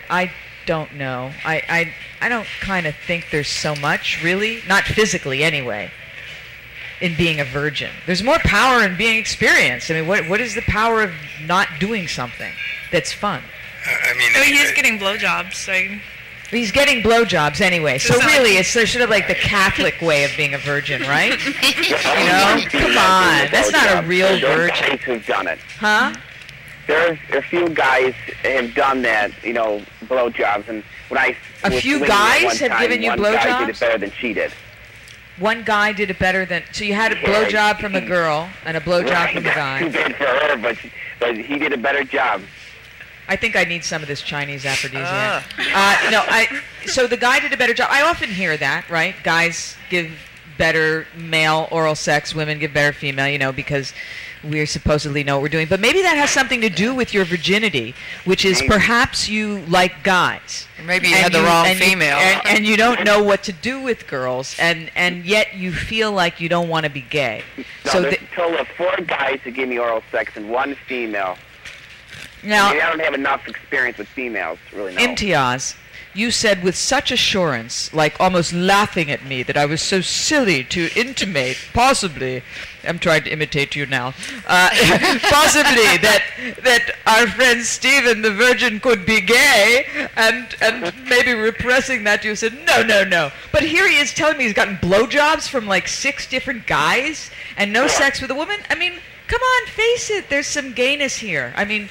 I don't know. I don't kind of think there's so much, really. Not physically, anyway, in being a virgin. There's more power in being experienced. I mean, what is the power of not doing something that's fun? He's getting blowjobs, so... He's getting blowjobs anyway. So really, it's sort of like the Catholic way of being a virgin, right? Come on. That's not a real virgin. Guys who've done it. Huh? There's a few guys have done that, blowjobs. And when I A few guys have given you blowjobs? One guy did blowjobs? it better than she did. One guy did it better than... So you had a blowjob from a girl and a blowjob from a guy. Too bad for her, but he did a better job. I think I need some of this Chinese aphrodisiac. So the guy did a better job. I often hear that, right? Guys give better male oral sex, women give better female, because we supposedly know what we're doing. But maybe that has something to do with your virginity, which is perhaps you like guys. Maybe you had the wrong female. And you don't know what to do with girls, and yet you feel like you don't want to be gay. So there's a total of 4 guys who give me oral sex and 1 female. Now, I don't have enough experience with females, really. No. Imtiaz, you said with such assurance, like almost laughing at me, that I was so silly to intimate, possibly, I'm trying to imitate you now, possibly that our friend Stephen the Virgin could be gay, and maybe repressing that, you said, no. But here he is telling me he's gotten blowjobs from like 6 different guys, and no sex with a woman? I mean... Come on, face it. There's some gayness here. I mean,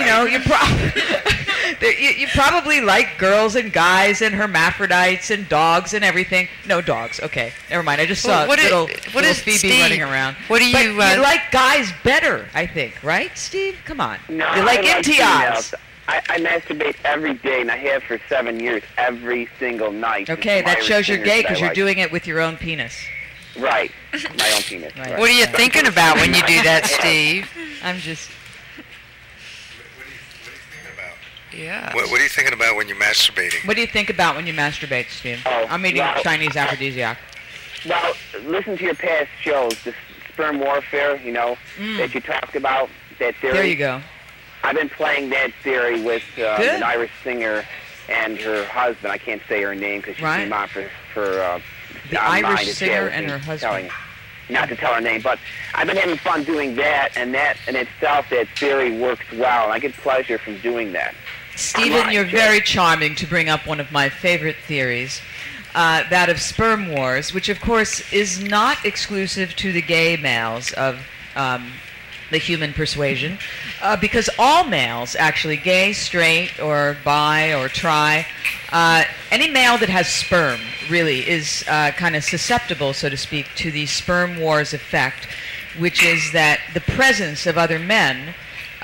you probably like girls and guys and hermaphrodites and dogs and everything. No dogs. Okay, never mind. I just saw little Phoebe Steve, running around. What do you? But you like guys better, I think, right, Steve? Come on. No, you like MTIs. I masturbate every day, and I have for 7 years, every single night. Okay, that shows you're gay because you're doing it with your own penis. Right, my own penis. Right. What are you thinking about when you do that, Steve? I'm just... What are you thinking about? Yeah. What are you thinking about when you're masturbating? What do you think about when you masturbate, Steve? I'm eating Chinese aphrodisiac. Well, listen to your past shows, the sperm warfare, that you talked about, that theory. There you go. I've been playing that theory with an Irish singer and her husband. I can't say her name because she came on for the Irish singer and her husband. Not to tell her name, but I've been having fun doing that, and that in itself, that theory works well, and I get pleasure from doing that. Stephen, you're very charming to bring up one of my favorite theories, that of sperm wars, which of course is not exclusive to the gay males of the human persuasion, because all males, actually, gay, straight, or bi, or tri, any male that has sperm really is kind of susceptible, so to speak, to the sperm wars effect, which is that the presence of other men,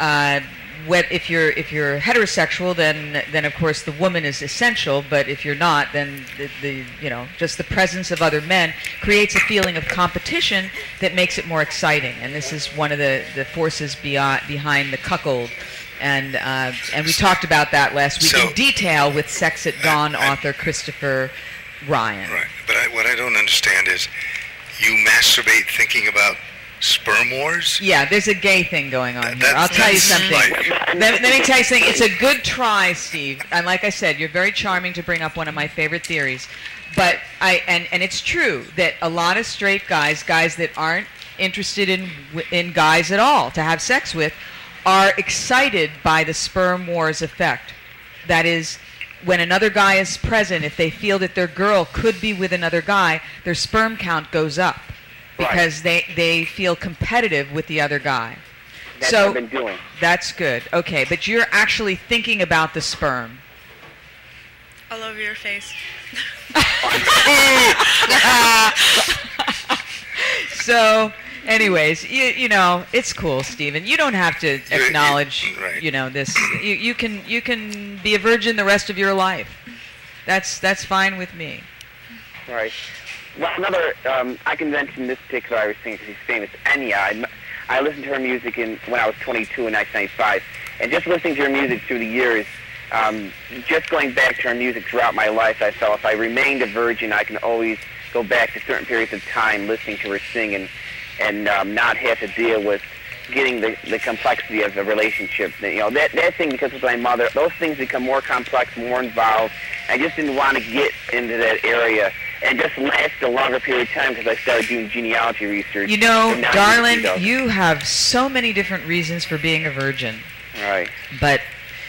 if you're heterosexual, then of course the woman is essential, but if you're not, then just the presence of other men creates a feeling of competition that makes it more exciting, and this is one of the forces behind the cuckold. And we talked about that last week in detail with Sex at Dawn author Christopher Ryan. Right, but what I don't understand is you masturbate thinking about sperm wars? Yeah, there's a gay thing going on here. I'll tell you something. Let me tell you something. It's a good try, Steve. And like I said, you're very charming to bring up one of my favorite theories. But and it's true that a lot of straight guys that aren't interested in guys at all to have sex with, are excited by the sperm wars effect. That is, when another guy is present, if they feel that their girl could be with another guy, their sperm count goes up because they feel competitive with the other guy. That's what I've been doing. That's good. Okay, but you're actually thinking about the sperm. All over your face. So... Anyways, you know, it's cool, Stephen. You don't have to acknowledge, this. You can be a virgin the rest of your life. That's fine with me. Right. Well, another, I can mention this particular Irish singer because he's famous, Enya. I listened to her music when I was 22 in 1995, and just listening to her music through the years, just going back to her music throughout my life, I felt if I remained a virgin, I can always go back to certain periods of time listening to her sing and not have to deal with getting the complexity of the relationship. That thing, because with my mother, those things become more complex, more involved. I just didn't want to get into that area and just last a longer period of time because I started doing genealogy research. Darling, you have so many different reasons for being a virgin. Right. But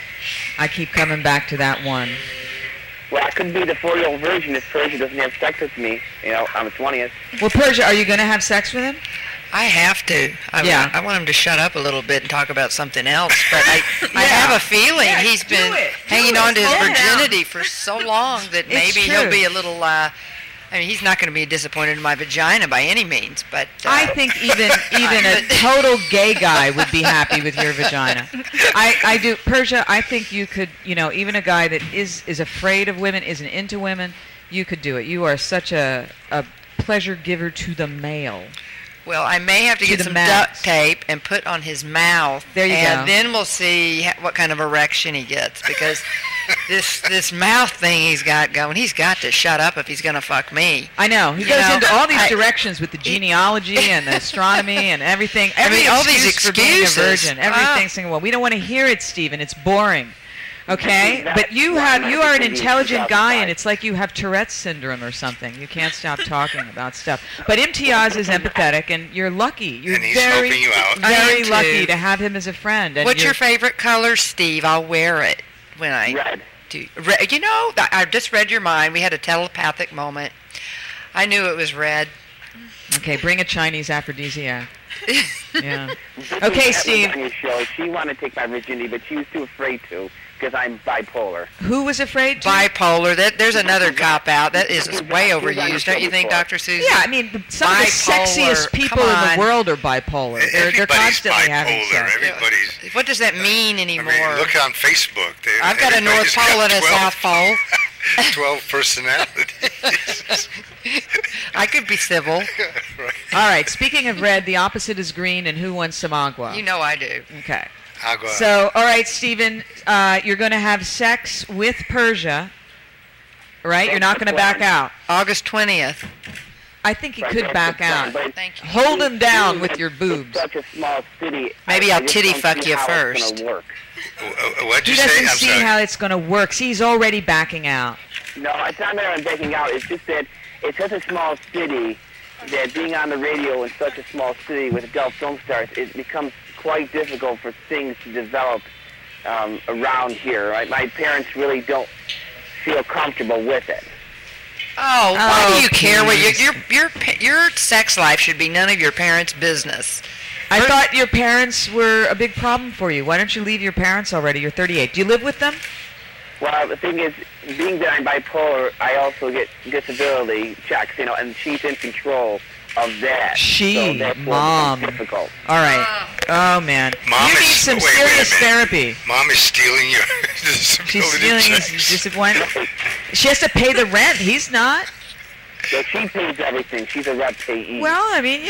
I keep coming back to that one. Well, I could be the 4-year-old virgin if Persia doesn't have sex with me, on the 20th. Well, Persia, are you going to have sex with him? I have to. I want him to shut up a little bit and talk about something else. But I have a feeling he's been hanging on to his virginity for so long that maybe he'll be a little... he's not going to be disappointed in my vagina by any means, but... I think even a total gay guy would be happy with your vagina. I do. Persia, I think you could, even a guy that is afraid of women, isn't into women, you could do it. You are such a pleasure giver to the male. Well, I may have to get some duct tape and put on his mouth. There you go. And then we'll see what kind of erection he gets, because this mouth thing he's got going, he's got to shut up if he's going to fuck me. I know. He goes into all these directions with the genealogy and the astronomy and everything. All these excuses. For being a virgin. Everything saying, well, we don't want to hear it, Stephen. It's boring. Okay, but you are an intelligent guy, and it's like you have Tourette's syndrome or something. You can't stop talking about stuff. But Imtiaz is empathetic, and you're lucky. You're helping you out. Very lucky to have him as a friend. And what's your favorite color, Steve? I'll wear it when I Red. do. I just read your mind. We had a telepathic moment. I knew it was red. Okay, bring a Chinese aphrodisiac. Yeah. Okay, Steve. On your show, she wanted to take my virginity, but she was too afraid to. Because I'm bipolar. Who was afraid to? Bipolar. There's another cop-out. That is way overused, don't you think, Dr. Susan? Yeah, I mean, some of the sexiest people in the world are bipolar. They're constantly having sex. Everybody's. What does that mean anymore? I mean, look on Facebook. I've got a North Pole and a South Pole. 12 personalities. I could be civil. Right. All right, speaking of red, the opposite is green, and who wants some agua? You know I do. Okay. Agua. So, all right, Stephen, you're going to have sex with Persia, right? You're not going to back out. August 20th. I think he could back out. Thank you. Hold him down with your boobs. Such a small city. Maybe I'll titty fuck you first. What'd you He say? doesn't I'm see sorry. how it's going to work. See, he's already backing out. No, it's not that I'm backing out. It's just that it's such a small city that being on the radio in such a small city with adult film stars, it becomes quite difficult for things to develop around here. Right? My parents really don't feel comfortable with it. Oh, why do you care? What your sex life should be none of your parents' business. I thought your parents were a big problem for you. Why don't you leave your parents already? You're 38. Do you live with them? Well, the thing is, being that I'm bipolar, I also get disability checks, and she's in control of that. So that's Mom. difficult. All right. Oh, man. Mom you need is- some wait a serious minute. therapy. Mom is stealing your disability She's stealing his checks. disappointment. She has to pay the rent. He's not. So she pays everything. She's a rep payee. Well, I mean,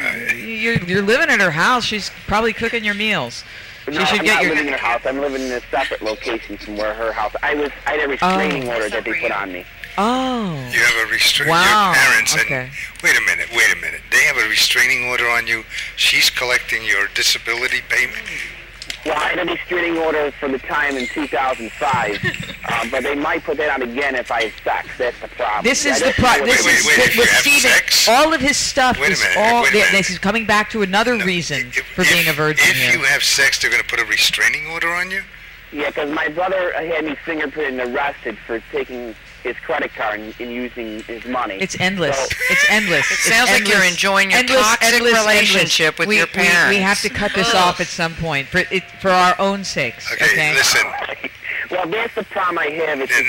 you're living at her house. She's probably cooking your meals. No, She should I'm get not your. living in her house. I'm living in a separate location from where her house. I had a restraining order that they put on me. Oh. You have a restraining Wow. your parents. Okay. And wait a minute. They have a restraining order on you. She's collecting your disability payment. Well, I had a restraining order for the time in 2005, but they might put that on again if I have sex. That's the problem. This is the problem. This is Wait, if you with have Stephen. sex? All of his stuff Wait a is minute, all. wait a minute. This is coming back to another reason for being a virgin If here. you have sex, they're going to put a restraining order on you? Yeah, because my brother had me fingerprinted and arrested for taking his credit card and using his money. It's endless. So, It's endless. It sounds like you're enjoying your toxic relationship with your parents. We have to cut this off at some point for our own sakes. Okay, listen. well, that's the problem I have. It's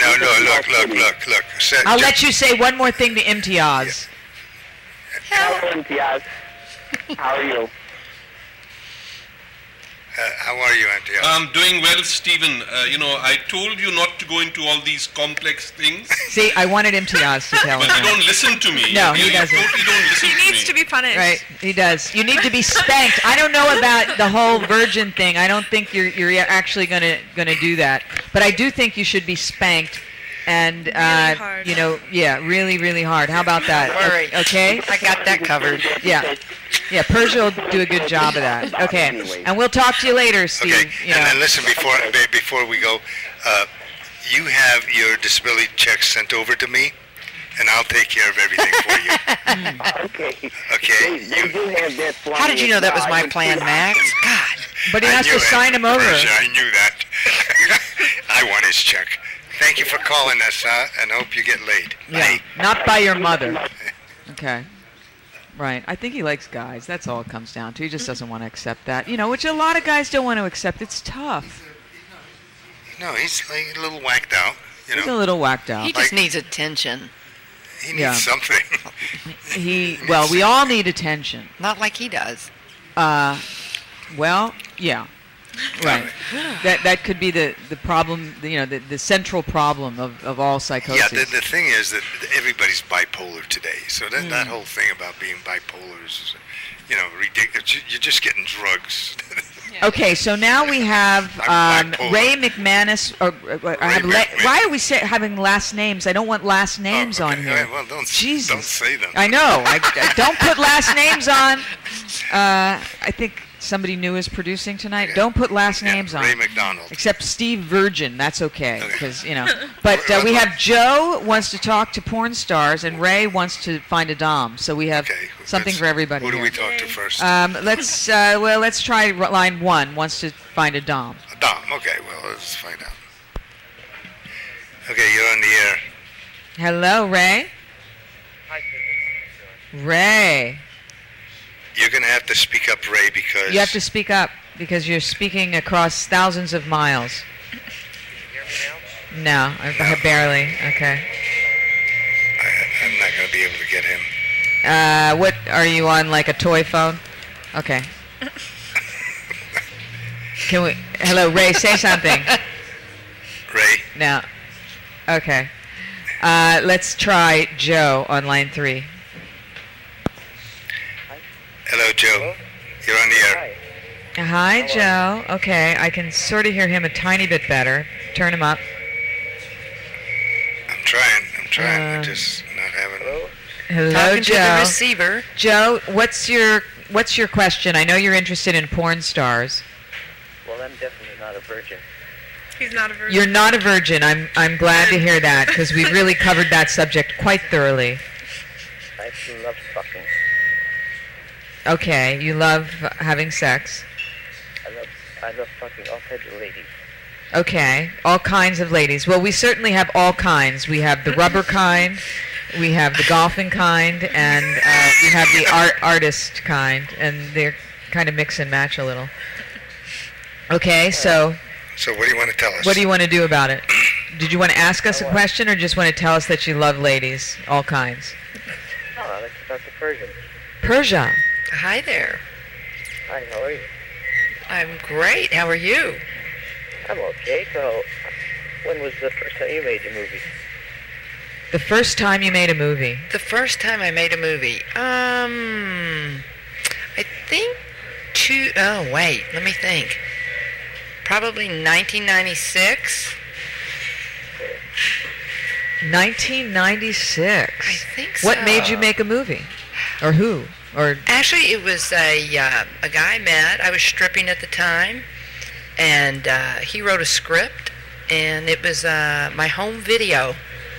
Look. I'll let you say one more thing to Imtiaz. Hello, Imtiaz. How are you? How are you, Auntie? I'm doing well, Stephen. I told you not to go into all these complex things. See, I wanted Imtiaz to tell But him. you don't listen to me. No, he you doesn't. totally don't listen He to needs me. to be punished. Right, he does. You need to be spanked. I don't know about the whole virgin thing. I don't think you're actually gonna do that. But I do think you should be spanked, and Really hard. really, really hard. How about that? Don't worry. Okay. I got that covered. Yeah. Yeah, Persia will do a good job of that. Okay, and we'll talk to you later, Steve. Okay, and then listen, before we go, you have your disability check sent over to me, and I'll take care of everything for you. Okay. Okay. You do have that. How did you know that was my plan, Max? God. But he has to sign him over. Persia, I knew that. I want his check. Thank you for calling us, and hope you get laid. Yeah, Bye. not by your mother. Okay. Right. I think he likes guys. That's all it comes down to. He just doesn't want to accept that. Which a lot of guys don't want to accept. It's tough. No, he's like a little whacked out. He's a little whacked out. He just needs attention. He needs something. Well, we all need attention. Not like he does. Well, yeah. Right. That could be the problem, the central problem of all psychosis. Yeah, the thing is that everybody's bipolar today. So that whole thing about being bipolar is, ridiculous. You're just getting drugs. Okay, so now we have Ray McManus. Why are we having last names? I don't want last names on here. Well, don't say them. I know. I don't put last names on. I think somebody new is producing tonight. Don't put last names on. Ray McDonald. Except Steve Virgin. That's okay, because But we have Joe wants to talk to porn stars, and Ray wants to find a dom. So we have something for everybody. Who do we talk to first? Let's try line 1. Wants to find a dom. A dom. Okay. Well, let's find out. Okay, you're on the air. Hello, Ray. Hi, Susan. Ray. You're going to have to speak up, Ray, because... You have to speak up, because you're speaking across thousands of miles. Can you hear me now? No, barely. Okay. I'm not going to be able to get him. What, are you on, like, a toy phone? Okay. Hello, Ray, say something. Ray? No. Okay. Let's try Joe on line 3. Hello, Joe. You're on the air. Hi, Joe. Okay, I can sort of hear him a tiny bit better. Turn him up. I'm trying. I'm just not having... Hello, Talking Joe. to the receiver. Joe, what's your question? I know you're interested in porn stars. Well, I'm definitely not a virgin. He's not a virgin. You're not a virgin. I'm glad to hear that, because we've really covered that subject quite thoroughly. I love fucking. Okay, you love having sex. I love fucking all kinds of ladies. Okay, all kinds of ladies. Well, we certainly have all kinds. We have the rubber kind, we have the golfing kind, and we have the artist kind, and they're kind of mix and match a little. Okay, so... So what do you want to tell us? What do you want to do about it? Did you want to ask us a question, or just want to tell us that you love ladies, all kinds? No, I'd like to talk to Persian. Persia. Hi there. Hi, how are you? I'm great. How are you? I'm okay. So, when was the first time you made a movie? The first time you made a movie? The first time I made a movie? I think oh, wait. Let me think. Probably 1996. 1996. I think so. What made you make a movie? Or who? Or actually, it was a guy I met. I was stripping at the time, and he wrote a script, and it was my home video.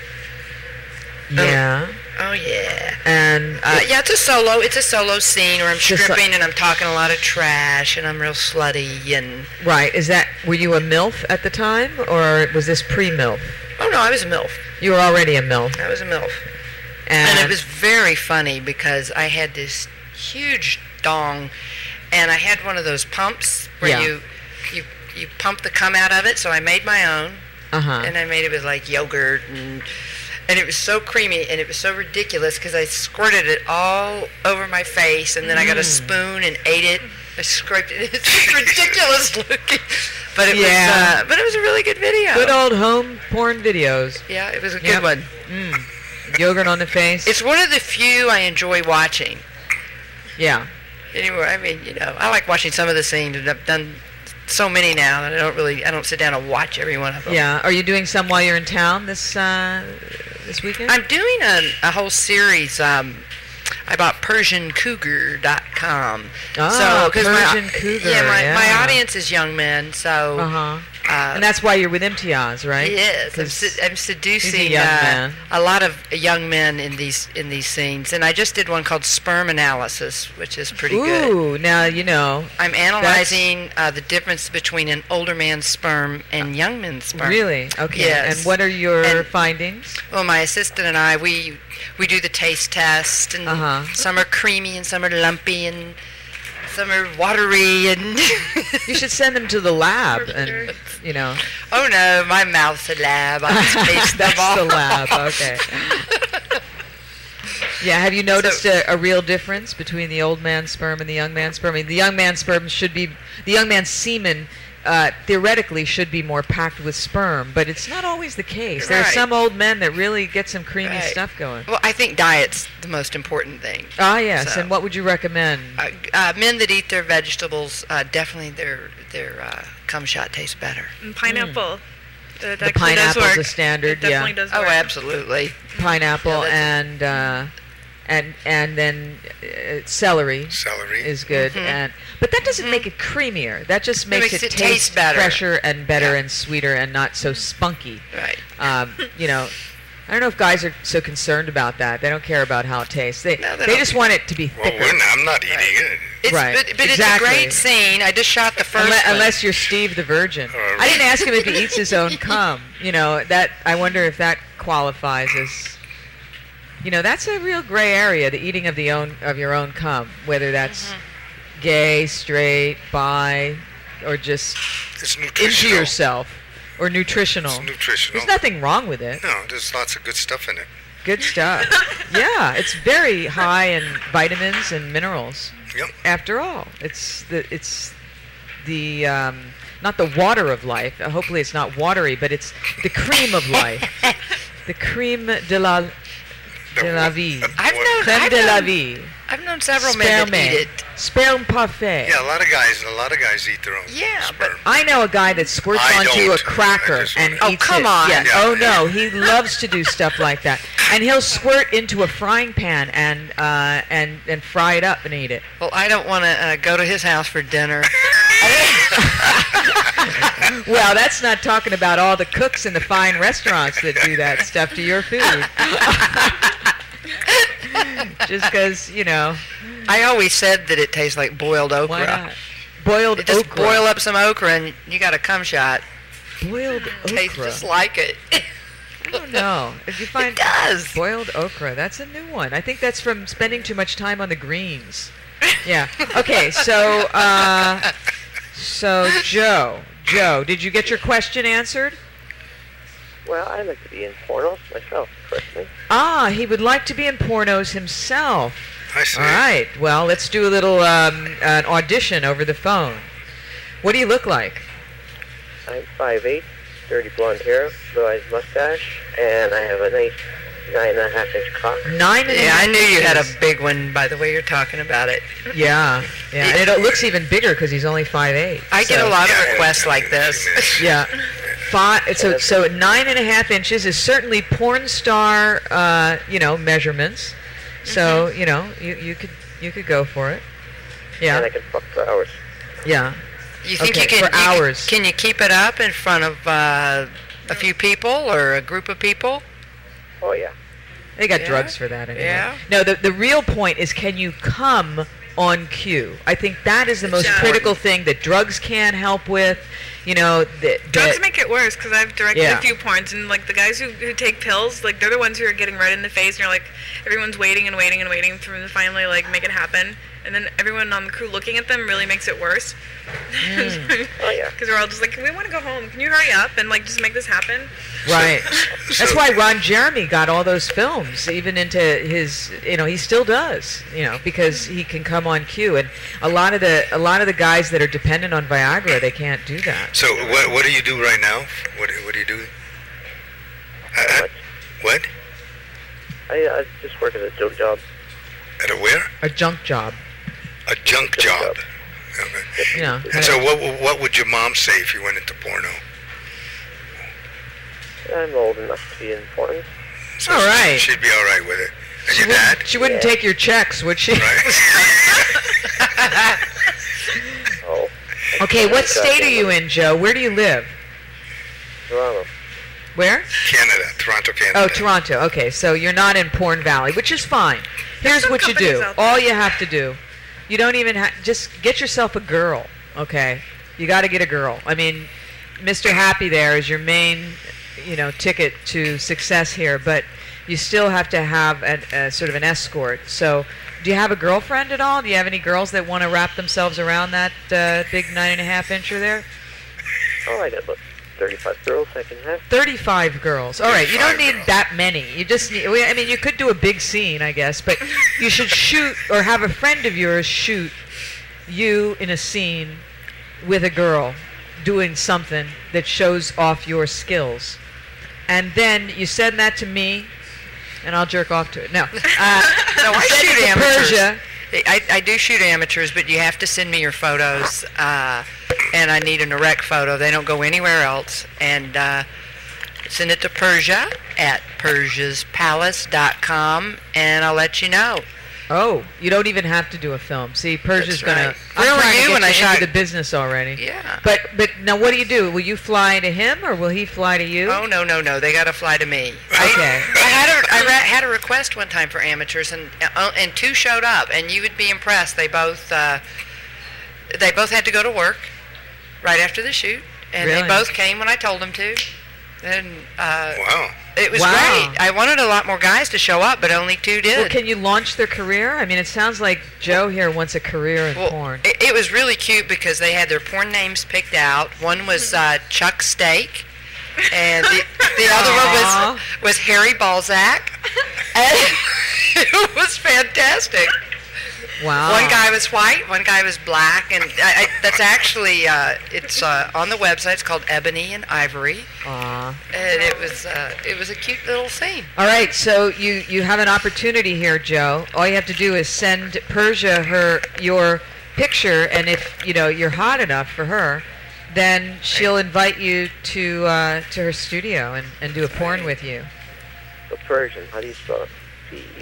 Yeah. Oh yeah. And yeah, it's a solo scene where I'm stripping and I'm talking a lot of trash and I'm real slutty and. Right. Were you a MILF at the time, or was this pre-MILF? Oh no, I was a MILF. You were already a MILF. I was a MILF. And it was very funny because I had this huge dong, and I had one of those pumps where you pump the cum out of it. So I made my own, and I made it with like yogurt, and it was so creamy and it was so ridiculous because I squirted it all over my face, and then I got a spoon and ate it. I scraped it. It's ridiculous looking, but it was a really good video. Good old home porn videos. Yeah, it was a good one. Yogurt on the face. It's one of the few I enjoy watching. Yeah. Anyway, I mean, I like watching some of the scenes, and I've done so many now that I don't sit down and watch every one of them. Yeah. Are you doing some while you're in town this weekend? I'm doing a whole series. I I bought PersianCougar.com. Oh, Persian Cougar. Yeah, my audience is young men, so. And that's why you're with Imtiaz, right? Yes, I'm seducing a lot of young men in these scenes, and I just did one called Sperm Analysis, which is pretty good. Ooh, now you know. I'm analyzing the difference between an older man's sperm and young men's sperm. Really? Okay. Yes. And what are your findings? Well, my assistant and I, we do the taste test, and some are creamy and some are lumpy and some are watery, and you should send them to the lab, and you know. Oh no, my mouth's a lab. I just taste them all. That's the lab. Okay. Yeah. Have you noticed a real difference between the old man's sperm and the young man's sperm? I mean, the young man's sperm the young man's semen. Theoretically should be more packed with sperm, but it's not always the case. There are some old men that really get some creamy stuff going. Well, I think diet's the most important thing. Ah, yes. So, and what would you recommend? Men that eat their vegetables, definitely their cum shot tastes better. And pineapple. The pineapple's a standard. It definitely does work. Oh, absolutely. Pineapple and then celery. Celery is good, but that doesn't make it creamier. That just makes it taste better, fresher and better and sweeter and not so spunky. Right. You know, I don't know if guys are so concerned about that. They don't care about how it tastes. They just want it to be thicker. Well, I'm not eating it. But exactly. It's a great scene. I just shot the first one. Unless you're Steve the Virgin. I didn't ask him if he eats his own cum. You know, that I wonder if that qualifies as. You know, that's a real gray area, the eating of your own cum, whether that's gay, straight, bi, or just into yourself, or nutritional. It's nutritional. There's nothing wrong with it. No, there's lots of good stuff in it. Good stuff. Yeah, it's very high in vitamins and minerals. Yep. After all, it's the not the water of life. Hopefully, it's not watery, but it's the cream of life. The creme de la vie. Crème de la vie. I've known several men that eat it. Sperm parfait. Yeah, a lot of guys eat their own sperm. I know a guy that squirts onto a cracker and eats it. Oh, come on. Yeah. Oh, no, he loves to do stuff like that. And he'll squirt into a frying pan and fry it up and eat it. Well, I don't want to go to his house for dinner. Well, that's not talking about all the cooks in the fine restaurants that do that stuff to your food. Just because, you know. I always said that it tastes like boiled okra. Why not? Boiled okra. Just boil up some okra and you got a cum shot. Boiled okra. Tastes just like it. I don't know. If you find it does. Boiled okra, that's a new one. I think that's from spending too much time on the greens. Yeah. Okay, so Joe, did you get your question answered? Well, I'd like to be in pornos myself, personally. Ah, he would like to be in pornos himself. I see. All right. Well, let's do a little an audition over the phone. What do you look like? I'm 5'8", dirty blonde hair, blue-eyed mustache, and I have a nice 9.5-inch cock. 9.5. Yeah, I knew you had a big one by the way you're talking about it. Yeah. And it looks even bigger because he's only 5'8". I get a lot of requests like this. Yeah. So 9.5 inches is certainly porn star, measurements. So you could go for it. Yeah. And I can fuck for hours. Yeah. You think you can for hours? Can you keep it up in front of a few people or a group of people? Oh yeah. They got drugs for that anyway. Yeah. No, the real point is, can you come on cue? I think that is the most critical thing that drugs can't help with. You know, drugs make it worse because I've directed a few porns, and like the guys who take pills, like they're the ones who are getting right in the face, and you're like, everyone's waiting and waiting and waiting for them to finally like make it happen, and then everyone on the crew looking at them really makes it worse. Oh yeah. Because we're all just like, we want to go home. Can you hurry up and like just make this happen? Right. That's why Ron Jeremy got all those films, even into his. He still does. Because he can come on cue, and a lot of the guys that are dependent on Viagra, they can't do that. So what do you do right now? What do you do? What? I just work at a junk job. At a where? A junk job. A junk job. Okay. Yeah. And so what would your mom say if you went into porno? I'm old enough to be in porn. So all right. She'd be all right with it. She wouldn't take your checks, would she? Oh. Okay, what state are you in, Joe? Where do you live? Toronto. Where? Canada, Toronto, Canada. Oh, Toronto. Okay, so you're not in Porn Valley, which is fine. Here's what you do. All you have to do, you don't even just get yourself a girl, okay? You got to get a girl. I mean, Mr. Happy there is your main, ticket to success here, but you still have to have a sort of an escort. So, do you have a girlfriend at all? Do you have any girls that want to wrap themselves around that big 9.5-incher there? Oh, I got about 35 girls I can have. 35 girls. All right, you don't need that many. You just need, I mean, you could do a big scene, I guess, but you should shoot or have a friend of yours shoot you in a scene with a girl doing something that shows off your skills. And then you send that to me, and I'll jerk off to it. No. No, I shoot amateurs. Persia. I do shoot amateurs, but you have to send me your photos, and I need an erect photo. They don't go anywhere else. And send it to Persia at persiaspalace.com, and I'll let you know. Oh, you don't even have to do a film. See, Persia's That's gonna. right. I'm Where were trying to you get when I shot into the business already? Yeah. But now, what do you do? Will you fly to him, or will he fly to you? Oh no. They got to fly to me. Okay. I had a request one time for amateurs, and 2 showed up, and you would be impressed. They both had to go to work right after the shoot, and Really? they both came when I told them to. And Wow. it was Wow. great. I wanted a lot more guys to show up, but only 2 did. Well, can you launch their career? I mean, it sounds like Joe here wants a career in porn. It was really cute because they had their porn names picked out. One was Chuck Steak, and the other one was Harry Balzac. And it was fantastic. Wow. One guy was white, one guy was black, and that's actually it's on the website. It's called Ebony and Ivory. Aw. And it was a cute little scene. All right, so you have an opportunity here, Joe. All you have to do is send Persia your picture, and if you're hot enough for her, then she'll invite you to her studio and do a porn with you. The Persian, how do you spell it? P-E-R.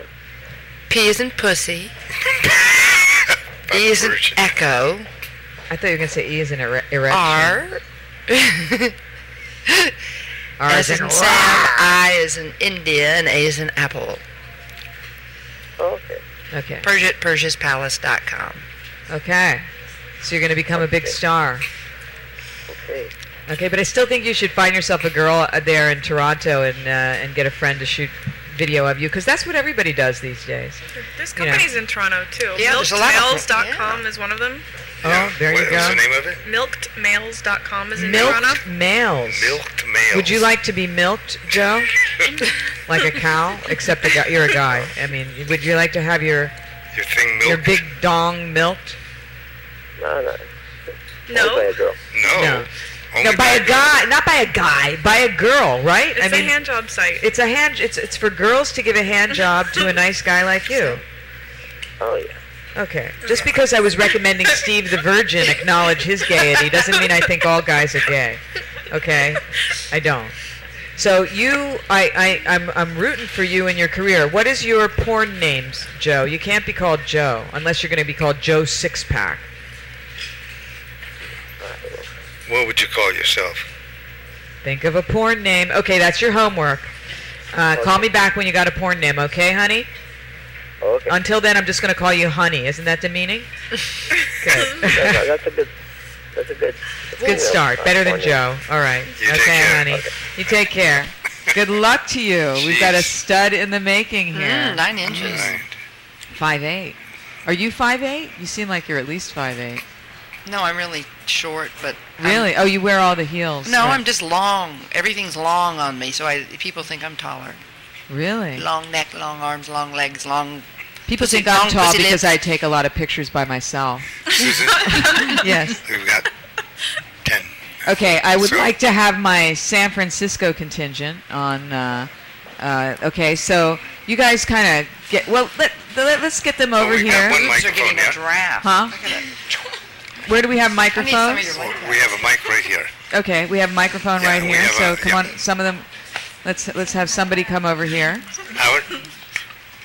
P is in pussy. E is in echo. I thought you were going to say E is in erection. R. R S is in Sam. I is in India, and A is in apple. Oh, okay. Okay. Persia at persiaspalace.com. Okay. So you're going to become a big star. Okay. Okay, but I still think you should find yourself a girl there in Toronto and get a friend to shoot video of you, because that's what everybody does these days. There's companies in Toronto too. Yeah, there's a lot of Milkedmales.com is one of them. Oh, there you go. What's the name of it? Milkedmales.com is in Toronto. Milked males. Milked males. Would you like to be milked, Joe? Like a cow? Except you're a guy. I mean, would you like to have your thing milked? your big dong milked? No. No. By a girl. No. Only No, by a guy, not by a guy, by a girl, right? It's a hand job site. It's it's for girls to give a hand job to a nice guy like you. Oh, yeah. Okay. Just because I was recommending Steve the Virgin acknowledge his gaiety doesn't mean I think all guys are gay. Okay? I don't. So I'm rooting for you in your career. What is your porn names, Joe? You can't be called Joe unless you're going to be called Joe Sixpack. What would you call yourself? Think of a porn name. Okay, that's your homework. Call me back when you got a porn name, okay, honey? Okay. Until then, I'm just going to call you honey. Isn't that the meaning? Good. That's a good Good start. Better than Joe. All right. You take Okay, care. honey. You take care. Good luck to you. We've got a stud in the making here. 9 inches. Right. 5'8". Are you 5'8"? You seem like you're at least 5'8". No, I'm really short, but Really? Oh, you wear all the heels. No, right. I'm just long. Everything's long on me, so people think I'm taller. Really? Long neck, long arms, long legs, long. People pussy- think I'm long tall pussy because lips. I take a lot of pictures by myself. Susan, Yes. we've got 10. Okay, I would So- like to have my San Francisco contingent on. Okay, so you guys kind of get. Well, let's get them over we got here. one Boobs are getting microphone, yeah? a draft. Huh? Look at it. Where do we have I need some of microphones? your light. We have a mic right here. Okay, we have a microphone Yeah, right we here. have So a- come yeah. on, some of them. Let's have somebody come over here. Howard?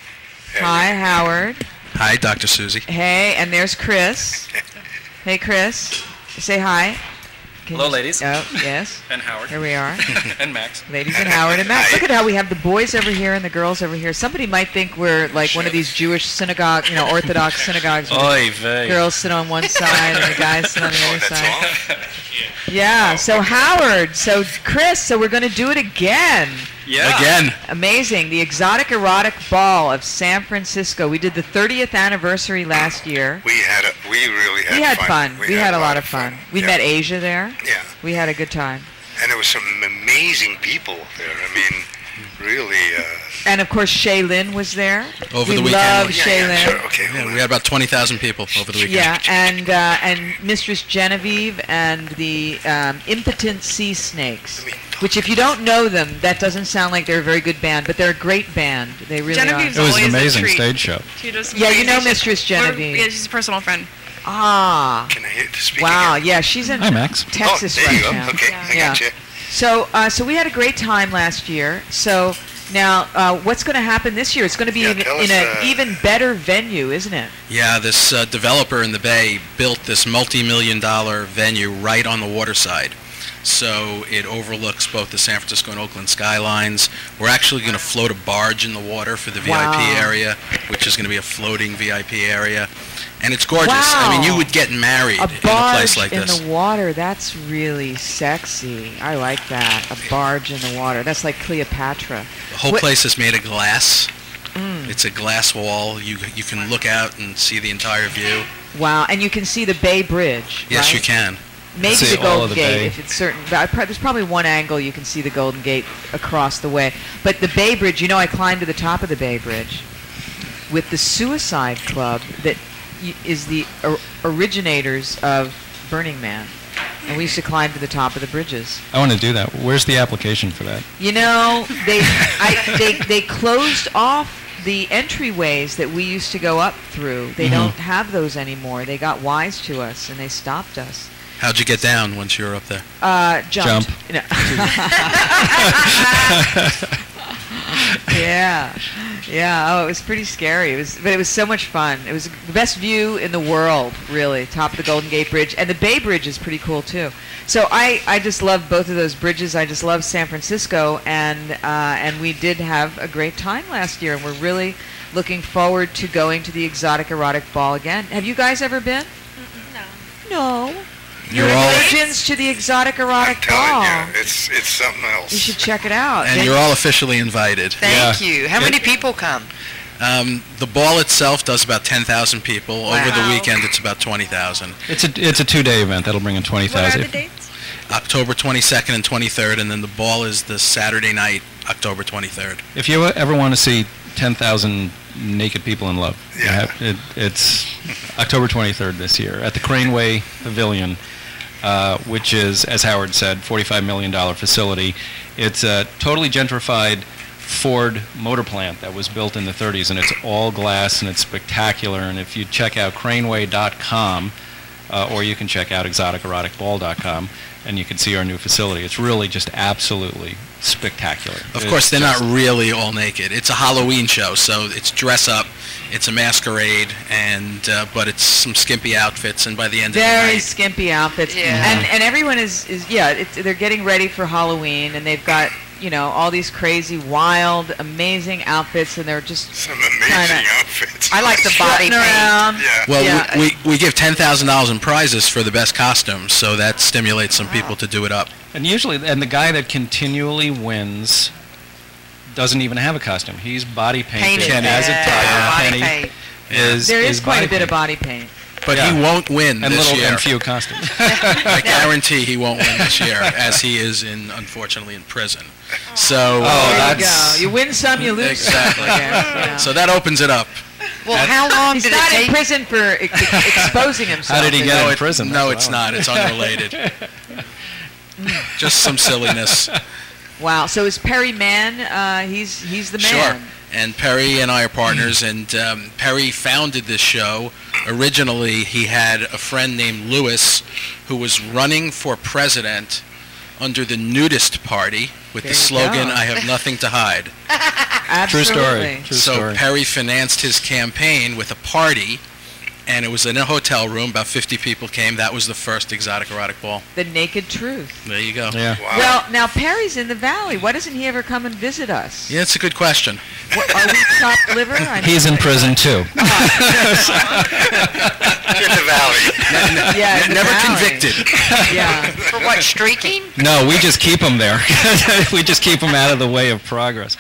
Hi, Howard. Hi, Dr. Susie. Hey, and there's Chris. Hey, Chris. Say hi. Hello, ladies. Oh, yes. And Howard. Here we are. And Max. Ladies and Howard and Max. Look at how we have the boys over here and the girls over here. Somebody might think we're like one of these Jewish synagogue, Orthodox synagogues. Oy vey. Girls sit on one side and the guys sit on the other side. Yeah. So Howard. So Chris. So we're going to do it again. Yeah. Again. Amazing. The Exotic Erotic Ball of San Francisco. We did the 30th anniversary last year. We really had fun. We had a lot of fun. We met Asia there. Yeah. We had a good time. And there were some amazing people there. I mean, really. And of course, Shaylin was there. Over the weekend. We love Shaylin. Sure. Okay. Yeah, we had about 20,000 people over the weekend. Yeah, and Mistress Genevieve and the Impotent Sea Snakes. Which, if you don't know them, that doesn't sound like they're a very good band, but they're a great band. They really Genevieve's are. It was an always a amazing treat. stage show. She does some Yeah, you crazy know shit. Mistress Genevieve. Yeah, she's a personal friend. Ah. Can I speak Wow, again? yeah, she's in Hi, Max. Texas there you right go. now. Okay, I got you. So we had a great time last year. So now, what's going to happen this year? It's going to be in an even better venue, isn't it? Yeah, this developer in the Bay built this multi-million-dollar venue right on the waterside. So it overlooks both the San Francisco and Oakland skylines. We're actually going to float a barge in the water for the VIP area, which is going to be a floating VIP area. And it's gorgeous. Wow. I mean, you would get married in a place like this. In the water, that's really sexy. I like that. A barge in the water. That's like Cleopatra. The whole place is made of glass. It's a glass wall. You can look out and see the entire view. Wow, and you can see the Bay Bridge, Yes, right? you can. Maybe See the all Golden of the Gate, bay. if it's certain. There's probably one angle you can see the Golden Gate across the way. But the Bay Bridge, I climbed to the top of the Bay Bridge with the Suicide Club that is the originators of Burning Man. And we used to climb to the top of the bridges. I want to do that. Where's the application for that? They closed off the entryways that we used to go up through. They don't have those anymore. They got wise to us and they stopped us. How'd you get down once you were up there? Jumped. No. Yeah. Oh, it was pretty scary. But it was so much fun. It was the best view in the world, really. Top of the Golden Gate Bridge, and the Bay Bridge is pretty cool too. So I just love both of those bridges. I just love San Francisco, and we did have a great time last year, and we're really looking forward to going to the Exotic Erotic Ball again. Have you guys ever been? No. You're virgins to the Exotic Erotic Ball. I'm telling you, it's something else. You should check it out. And you're all officially invited. Thank you. How many people come? The ball itself does about 10,000 people. Wow. Over the weekend, it's about 20,000. It's a 2-day event. That'll bring in 20,000. What are the dates? October 22nd and 23rd, and then the ball is the Saturday night, October 23rd. If you ever want to see 10,000 naked people in love, it's October 23rd this year at the Craneway Pavilion, which is, as Howard said, $45 million facility. It's a totally gentrified Ford motor plant that was built in the 30s, and it's all glass, and it's spectacular. And if you check out craneway.com, or you can check out exoticeroticball.com, and you can see our new facility. It's really just absolutely spectacular. Of course, they're not really all naked. It's a Halloween show, so it's dress up, it's a masquerade, and but it's some skimpy outfits, and by the end of the night... Very skimpy outfits. Yeah. And everyone they're getting ready for Halloween, and they've got, all these crazy, wild, amazing outfits, and they're just some amazing outfits. I like the body paint. Around. Yeah. Well, we give $10,000 in prizes for the best costumes, so that stimulates some people to do it up. And usually, the guy that continually wins doesn't even have a costume. He's body painted as a tiger. Body paint. There is quite a bit of body paint. But he won't win this year. And few costumes. I guarantee he won't win this year, as he is unfortunately in prison. So there you go. You win some, you lose exactly. some. So that opens it up. Well, how long did it take? He's not in prison for exposing himself. How did he get in prison? No, it's not. It's unrelated. Just some silliness. Wow. So is Perry Mann? He's the man. Sure. And Perry and I are partners, and Perry founded this show. Originally, he had a friend named Lewis who was running for president under the Nudist Party with the slogan, "I have nothing to hide." Absolutely. True story. So Perry financed his campaign with a party, and it was in a hotel room. About 50 people came. That was the first exotic erotic ball. The Naked Truth. There you go. Yeah. Wow. Well, now Perry's in the Valley. Why doesn't he ever come and visit us? Yeah, it's a good question. What, are we chopped liver? He's in prison too. In the valley. Yeah, in the Never Valley. convicted. Yeah. For what, streaking? No, we just keep him there. We just keep him out of the way of progress.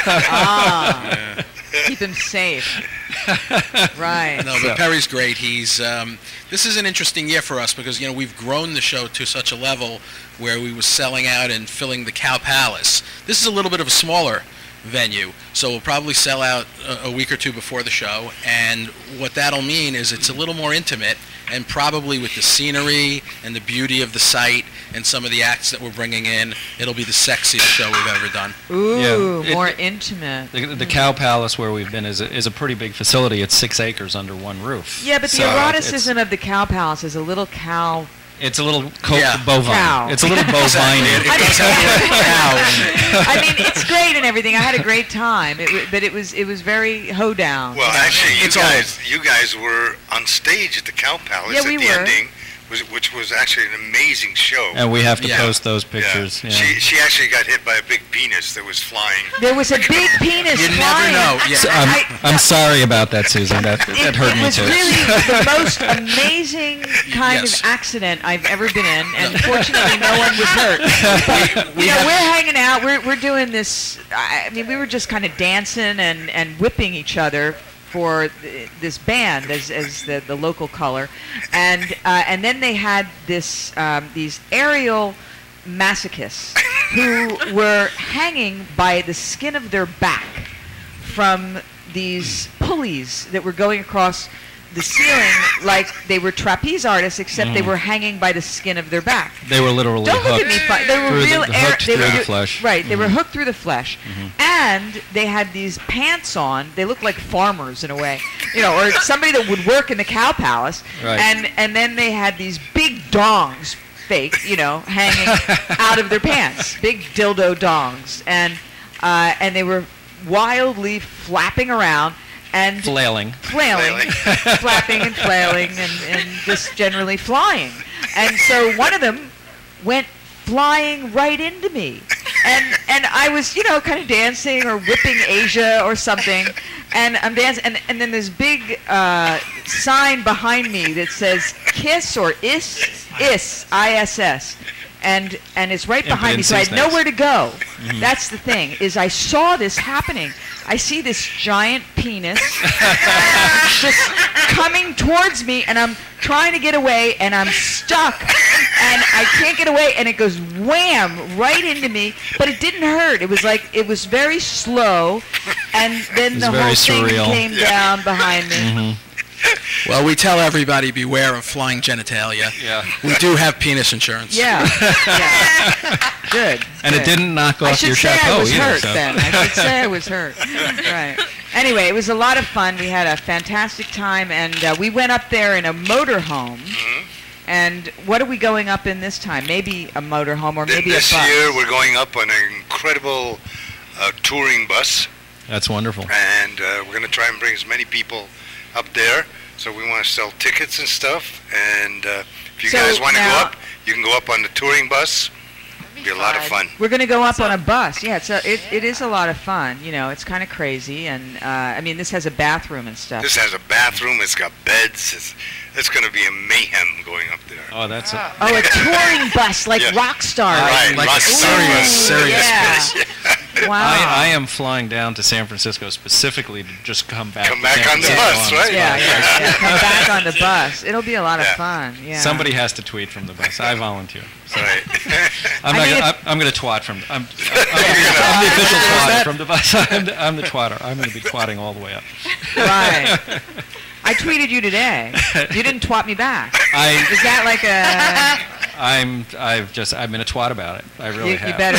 Keep him safe. Right. No, but Perry's great. He's this is an interesting year for us because we've grown the show to such a level where we were selling out and filling the Cow Palace. This is a little bit of a smaller venue, so we'll probably sell out a week or two before the show, and what that'll mean is it's a little more intimate, and probably with the scenery and the beauty of the site and some of the acts that we're bringing in, it'll be the sexiest show we've ever done. Ooh, more intimate. The Cow Palace where we've been is a pretty big facility. It's 6 acres under one roof. Yeah, but the eroticism of the Cow Palace is a little cow. It's a little bovine. Cow. It's a little bovine. I mean, it's great and everything. I had a great time, but it was very hoedown. Well, actually, you guys were on stage at the Cow Palace Yeah, we at the were. ending, which was actually an amazing show. And we have to post those pictures. Yeah. Yeah. She actually got hit by a big penis that was flying. There was a big penis You flying. never know. Yeah. So I'm sorry about that, Susan. That hurt me too. It was really the most amazing kind of accident I've ever been in, and fortunately no one was hurt. We're hanging out. We're doing this. I mean, we were just kind of dancing and whipping each other for this band as the local color, and then they had these aerial masochists who were hanging by the skin of their back from these pulleys that were going across the ceiling like they were trapeze artists, except they were hanging by the skin of their back. They were literally Don't hooked. look at me. They were real hooked through the flesh. Right, they were hooked through the flesh, and they had these pants on. They looked like farmers in a way, or somebody that would work in the Cow Palace. Right. And then they had these big dongs, fake, hanging out of their pants, big dildo dongs, and they were wildly flapping around. And flailing, flapping and flailing, and just generally flying. And so one of them went flying right into me, and I was, kind of dancing or whipping Asia or something, and I'm dancing, and then this big sign behind me that says KISS or ISS, and it's right behind me, so I had nowhere to go. That's the thing, is I saw this happening. I see this giant penis just coming towards me, and I'm trying to get away, and I'm stuck, and I can't get away, and it goes wham right into me, but it didn't hurt. It was very slow, and then the whole thing came down behind me. Well, we tell everybody beware of flying genitalia. Yeah. We do have penis insurance. Yeah. Good. And it didn't knock off your chapeau I should say I was either. hurt then. I should say I was hurt. Right. Anyway, it was a lot of fun. We had a fantastic time, and we went up there in a motorhome. And what are we going up in this time? Maybe a motorhome or maybe a bus. This year we're going up on an incredible touring bus. That's wonderful. And we're going to try and bring as many people up there. So we want to sell tickets and stuff. And if you guys want to go up, you can go up on the touring bus. It'll be a lot of fun. We're going to go up on a bus. Yeah, it is a lot of fun. It's kind of crazy. And, I mean, this has a bathroom and stuff. This has a bathroom. It's got beds. It's going to be a mayhem going up there. Oh, that's a touring bus, like rock stars. Right, like rock a serious bus. Wow. I am flying down to San Francisco specifically to just come back. Come back on the bus, right? Yeah. Come back on the bus. It'll be a lot of fun. Yeah. Somebody has to tweet from the bus. I volunteer. So Right. I'm going to twat from. I'm the official twatter from the bus. I'm the twatter. I'm going to be twatting all the way up. Right. I tweeted you today. You didn't twat me back. Is that like a? I've been a twat about it. I really have. You better.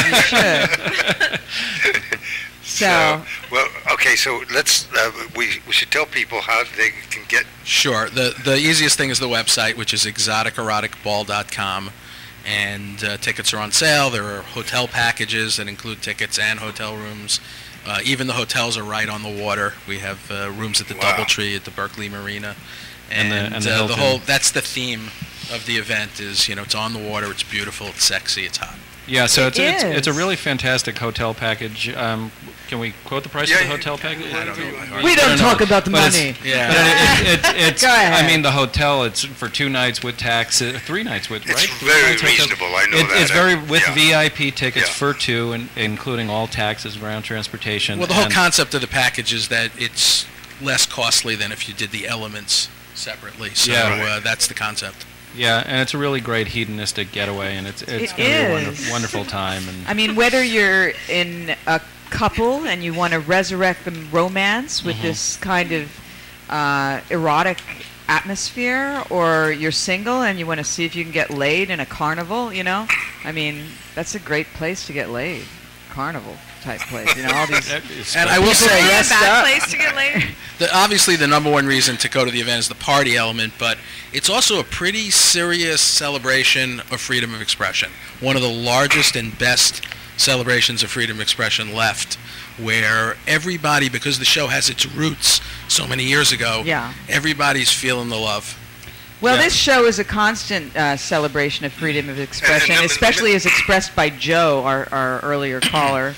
You should. So well, okay. So let's. We should tell people how they can get. Sure. The easiest thing is the website, which is exoticeroticball.com, and tickets are on sale. There are hotel packages that include tickets and hotel rooms, Even the hotels are right on the water. We have rooms at the DoubleTree at the Berkeley Marina, and the whole. That's the theme of the event. Is it's on the water. It's beautiful. It's sexy. It's hot. Yeah, so it's a really fantastic hotel package. Can we quote the price of the hotel package? I don't know. We don't talk about the money. It's Go ahead. I mean, the hotel, it's for 2 nights with tax, 3 nights with, right? It's very reasonable, I know that. It's very, with VIP tickets for 2, including all taxes, ground transportation. Well, the whole concept of the package is that it's less costly than if you did the elements separately. So that's the concept. Yeah, and it's a really great hedonistic getaway, and it's going to be a wonderful time. And I mean, whether you're in a couple and you want to resurrect the romance with this kind of erotic atmosphere, or you're single and you want to see if you can get laid in a carnival, I mean, that's a great place to get laid. Carnival type place, all these. And I will say, a bad place to get laid. Obviously, the number one reason to go to the event is the party element, but it's also a pretty serious celebration of freedom of expression. One of the largest and best celebrations of freedom of expression left, where everybody, because the show has its roots so many years ago, everybody's feeling the love. Well, this show is a constant celebration of freedom of expression, especially as expressed by Joe, our earlier caller.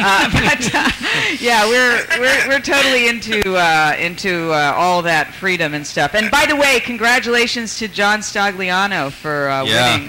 We're totally into all that freedom and stuff. And by the way, congratulations to John Stagliano for winning.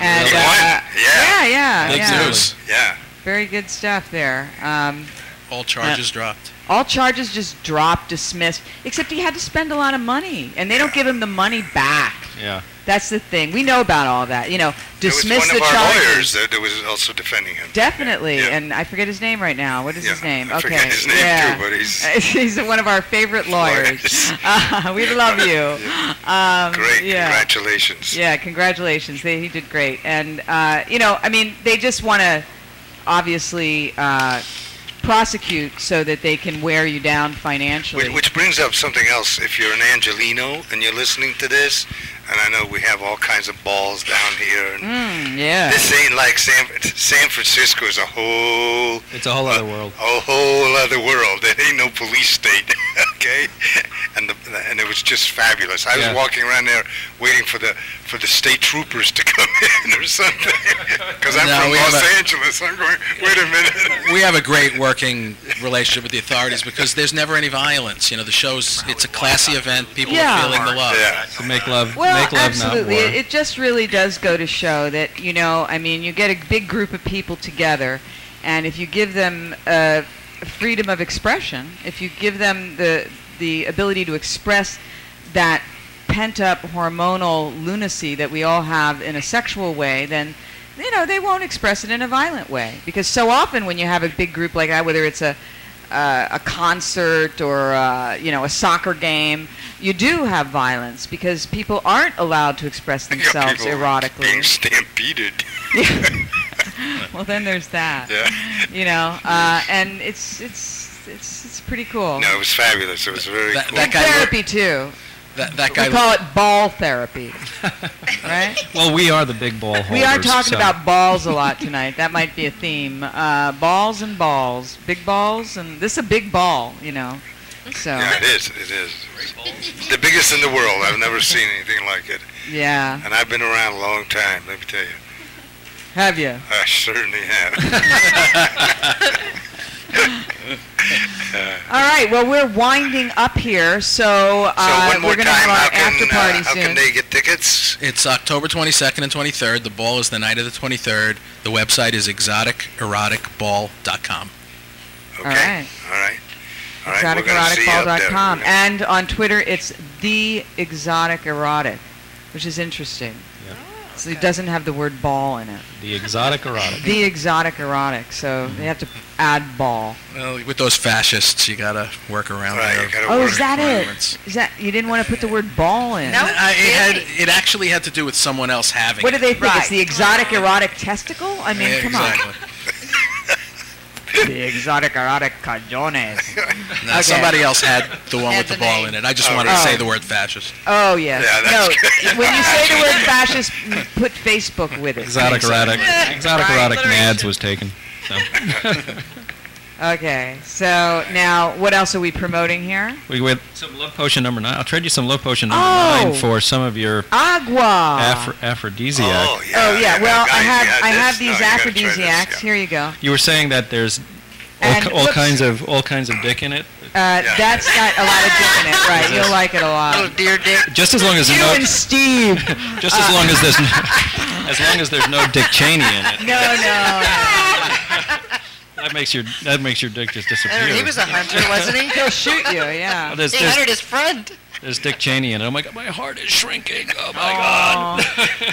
Big news. Yeah. Very good stuff there. All charges dropped. All charges just dropped, dismissed, except he had to spend a lot of money, and they don't give him the money back. Yeah. That's the thing. We know about all that. Dismiss the charges. There was one of our lawyers that was also defending him. Definitely, and I forget his name right now. What is his name? I forget his name too, but he's one of our favorite lawyers. We love you. Great, congratulations. Yeah, congratulations. He did great, and they just want to obviously prosecute so that they can wear you down financially. Which brings up something else. If you're an Angelino and you're listening to this, and I know we have all kinds of balls down here, and this ain't like San Francisco is a whole... It's a whole other world. A whole other world. It ain't no police state, okay? And it was just fabulous. I was walking around there waiting for the state troopers to come in or something, because I'm from Los Angeles. I'm going, wait a minute. We have a great working relationship with the authorities because there's never any violence. The show's, it's a classy event. People are feeling the love. Yeah. So make love. Well, Make love, absolutely. not war. It just really does go to show that, you get a big group of people together, and if you give them freedom of expression, if you give them the ability to express that pent-up hormonal lunacy that we all have in a sexual way, then they won't express it in a violent way. Because so often when you have a big group like that, whether it's a concert or a soccer game, you do have violence because people aren't allowed to express themselves erotically. Being stampeded. Well, then there's that. And it's pretty cool. No, it was fabulous. It was very cool. That guy therapy too. That guy. We call it ball therapy, right? Well, we are the big ball holders. We are talking about balls a lot tonight. That might be a theme. Balls and balls, big balls, and this is a big ball, So. Yeah, it is. It is. The biggest in the world. I've never seen anything like it. Yeah. And I've been around a long time. Let me tell you. Have you? I certainly have. All right. Well, we're winding up here, so one more we're going to have our after party soon. How can they get tickets? It's October 22nd and 23rd. The ball is the night of the 23rd. The website is exoticeroticball.com. Okay. All right. ExoticEroticBall.com. And on Twitter, it's The Exotic Erotic, which is interesting. Yep. So it doesn't have the word ball in it. The Exotic Erotic. The Exotic Erotic. So they have to add ball. Well, with those fascists, you got to work around there. Is that it? Is that you didn't want to put the word ball in? No, it actually had to do with someone else having What it. do they think? It's the exotic erotic testicle? I mean, come on. The exotic erotic cajones. No, somebody else had the one with the ball in it. I just wanted to say the word fascist. Oh, yes. Yeah, no, when you say the word fascist, put Facebook with it. Exotic erotic. Exotic erotic Nads was taken. So. Okay, so now what else are we promoting here? We with some Love Potion number 9. I'll trade you some Love Potion number 9 for some of your agua aphrodisiac. Oh yeah. Well, I have these aphrodisiacs. Here you go. You were saying that there's all kinds of dick in it. That's got a lot of dick in it, right? You'll like it a lot. Little deer dick. Just as long as you and Steve. Just as long as there's no Dick Cheney in it. No. That makes your dick just disappear. He was a hunter, wasn't he? He'll shoot you, yeah. Well, he hunted his friend. There's Dick Cheney in it. Oh my God, my heart is shrinking. Oh my God.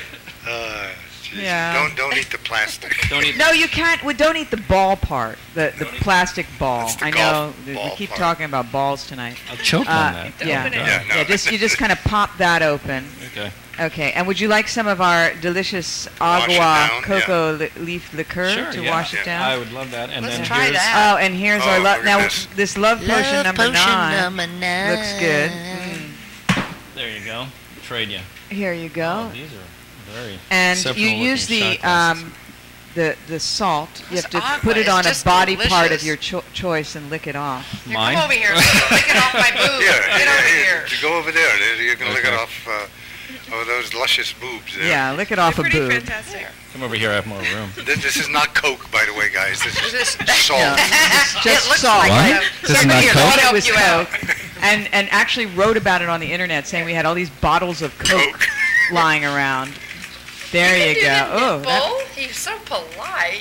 Yeah. Don't eat the plastic. No, you can't. Well, don't eat the ball part. The plastic ball. The I know. ball We keep part. talking about balls tonight. I'll choke on that. You just kind of pop that open. Okay. Okay, and would you like some of our delicious agua cocoa leaf liqueur to wash it down? I would love that. And Let's then try here's that. Oh, and here's our love. Now, this love potion number 9 looks good. There you go. Trade you. Here you go. Oh, these are very and you use the salt. You have to put it on a body part of your choice and lick it off. Mine? Come over here. Lick it off my boob. Get over here. You go over there. You can lick it off those luscious boobs there. Yeah, lick it off a boob. Fantastic. Come over here. I have more room. This is not Coke, by the way, guys. This is salt. It's just salt. What? This is not Coke? Thought it was Coke. And actually wrote about it on the internet, saying we had all these bottles of Coke lying around. There you go. Oh, he's so polite.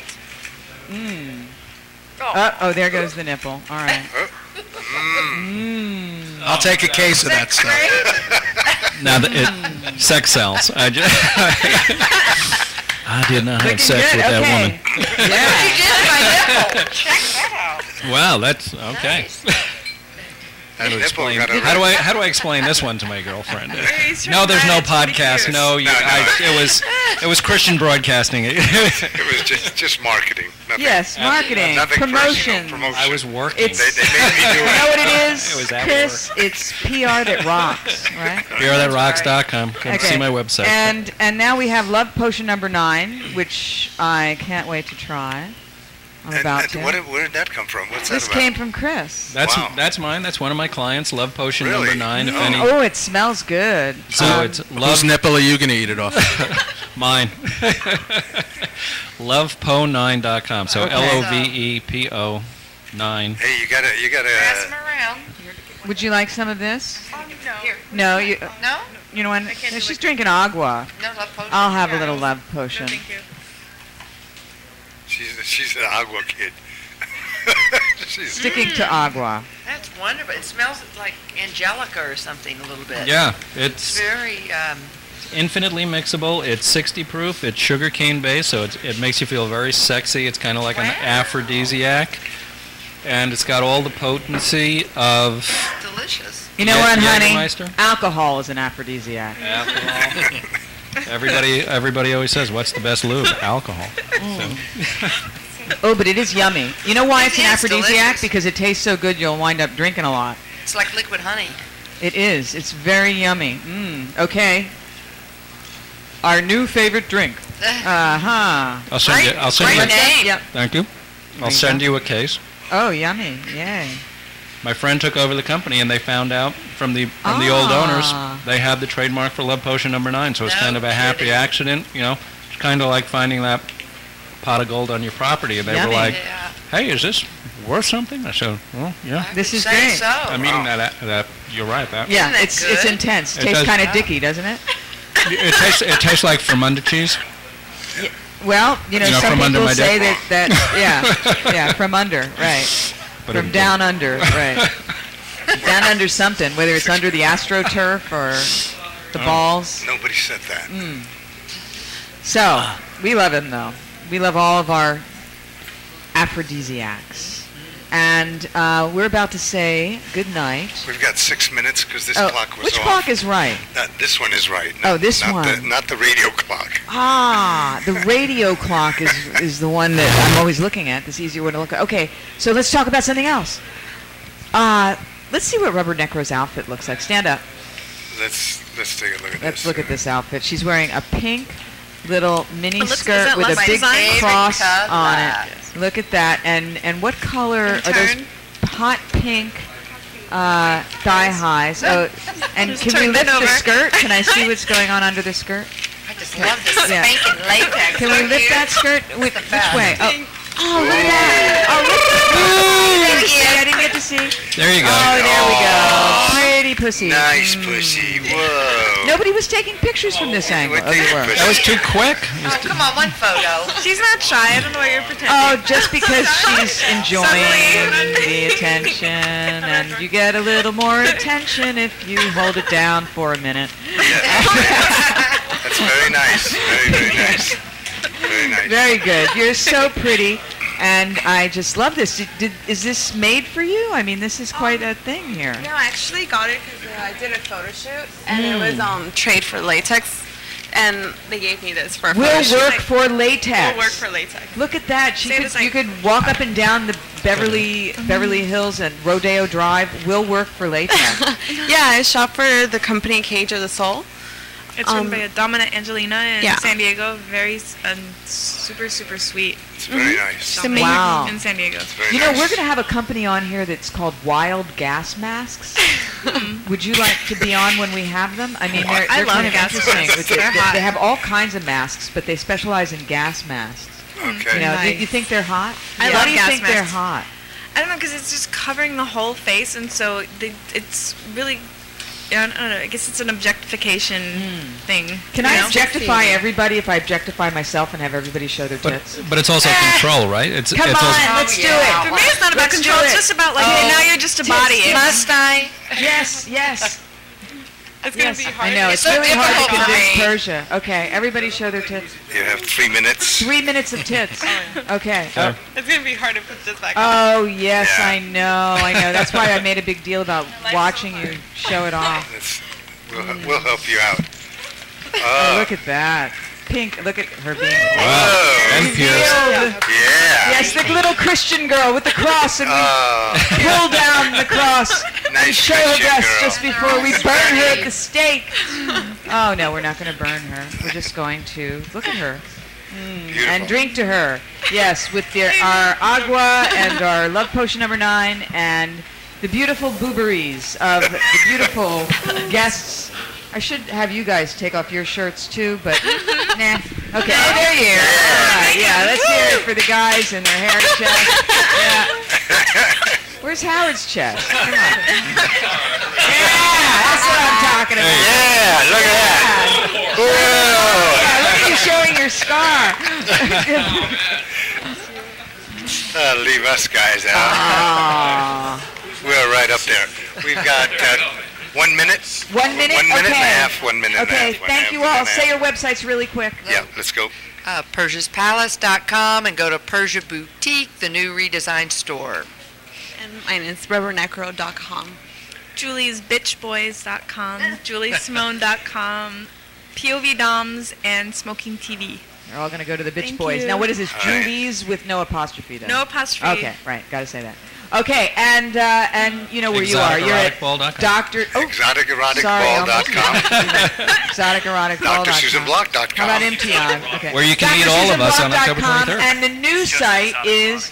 Oh, there goes the nipple. All right. I'll take a case of that stuff. Now, sex sells. I did not have sex with that woman. Yeah. You did my nipple. Check that out. Wow, that's okay. Nice. How do I explain this one to my girlfriend? No, there's no podcast. No, it was Christian broadcasting. It was just marketing. Nothing. Yes, marketing, promotion. I was working. They made me do it. You know what it is, It was at Chris? It's PR that rocks, right? PRthatRocks.com. Come see my website. And now we have Love Potion number 9, which I can't wait to try. I'm about to. Where did that come from? What's that This about? came from Chris. That's mine. That's one of my clients. Love Potion number 9. Oh, it smells good. So it's Whose nipple are you going to eat it off? Mine. LovePo9.com. So LOVEPO 9. Hey, you gotta. Pass them around. Would you like some of this? No. Here. No, No? You know what? She's drinking agua. No, Love Potion. I'll have a little Love Potion. No, thank you. She's an agua kid. Sticking to agua. That's wonderful. It smells like Angelica or something a little bit. Yeah, it's very infinitely mixable. It's 60 proof. It's sugarcane based, so it makes you feel very sexy. It's kind of like an aphrodisiac, and it's got all the potency of. Delicious. You know what, honey? Jägermeister? Alcohol is an aphrodisiac. Alcohol. Everybody always says, "What's the best lube?" Alcohol. Oh, but it is yummy. You know why it's an It is aphrodisiac? delicious. Because it tastes so good, you'll wind up drinking a lot. It's like liquid honey. It is. It's very yummy. Okay. Our new favorite drink. I'll send you. Great name. Yep. Thank you. I'll send you a case. Oh, yummy. Yay. My friend took over the company, and they found out from the old owners they had the trademark for Love Potion number 9. So it's kind of a happy accident, you know. It's kind of like finding that pot of gold on your property, and they were like, "Hey, is this worth something?" I said, "Well, yeah." This is great. So. I'm eating that. You're right. That. Yeah, it's intense. It tastes kind of dicky, doesn't it? It tastes like from under cheese. Yeah. Well, some people say that from under, right. From down under, right. Down under something, whether it's under the AstroTurf or the balls. Nobody said that. So, we love him, though. We love all of our aphrodisiacs. And we're about to say good night. We've got 6 minutes because this clock was which off. clock is right? This one is right. This one. Not the radio clock. The radio clock is the one that I'm always looking at. This easier one to look at. Okay, so let's talk about something else. Let's see what Rubber Necro's outfit looks like. Stand up. Let's take a look at this. Let's look at this outfit. She's wearing a pink little mini skirt with a big cross on it. Look at that. And what color are those? Hot pink thigh highs. Oh, and can we lift the skirt? Can I see what's going on under the skirt? I just love this spanking latex. Can we lift that skirt? Which way? Oh, look at that. Oh, look at that. I didn't get to see. There you go. Oh, there we go. Pretty pussy. Nice pussy. Whoa. Nobody was taking pictures from this angle. Oh, you were. That was too quick. Oh, come on, one photo. She's not shy. I don't know what you're pretending. Oh, just because she's enjoying the attention, and you get a little more attention if you hold it down for a minute. That's very nice. Very, very nice. Very nice. Very good. You're so pretty, and I just love this. Is this made for you? I mean, this is quite a thing here. No, I actually got it because I did a photo shoot, and it was trade for latex, and they gave me this for a photo shoot. Will work for latex. Will work for latex. Look at that. You could walk up and down the Beverly Hills and Rodeo Drive. Will work for latex. Yeah, I shop for the company Cage of the Soul. It's run by Domina Angelina in San Diego. Very super, super sweet. It's very nice. Wow. In San Diego. You know, we're going to have a company on here that's called Wild Gas Masks. Would you like to be on when we have them? I mean, they're kind of interesting. They have all kinds of masks, but they specialize in gas masks. Okay. You know, do you think they're hot? I Why love do you gas think masks. they're hot? I don't know, because it's just covering the whole face, and so it's really... I don't know. I guess it's an objectification thing. Can I objectify everybody if I objectify myself and have everybody show their tits? But it's also control, right? Come on, let's do it. For me, it's not about control. It's just about, like, now you're just a body. Must I? Yes. It's going to be hard. I know. It's really hard to convince Persia. Okay, everybody show their tits. You have 3 minutes. 3 minutes of tits. Okay. It's going to be hard to put this back on. Oh, yes, yeah. I know. That's why I made a big deal about watching you show it off. We'll help you out. Oh, look at that. Pink, look at her being... Whoa. And pierced. Yeah. Yes, the little Christian girl with the cross, and we pull down the cross and show her breast just before we burn her at the stake. Oh, no, we're not going to burn her. We're just going to look at her. And drink to her. Yes, with our agua and our love potion number 9 and the beautiful booberies of the beautiful guests. I should have you guys take off your shirts too, but nah. Okay, there you are. All right, yeah, let's hear it for the guys and their hair chest. Yeah. Where's Howard's chest? Come on. Yeah, that's what I'm talking about. Yeah, look at that. Whoa. Yeah, look at you showing your scar. Leave us guys out. We're right up there. We've got 1 minute. 1 minute? 1 minute and a Okay. half. 1 minute and a half. Okay, thank you all. Say your websites really quick. Yeah, let's go. Persia'sPalace.com and go to Persia Boutique, the new redesigned store. And mine is rubbernecro.com. JuliesBitchBoys.com, JulieSimone.com, POV Doms, and Smoking TV. They're all going to go to the Bitch Thank Boys. you. Now, what is this? Julie's with no apostrophe, though. No apostrophe. Okay, right. Got to say that. Okay, and you know where you are. You're at Dr. ExoticEroticBall.com. ExoticEroticBall.com. DrSusanBlock.com. How about MTI? Okay. Where you can meet all of us on October 23rd. And the new site is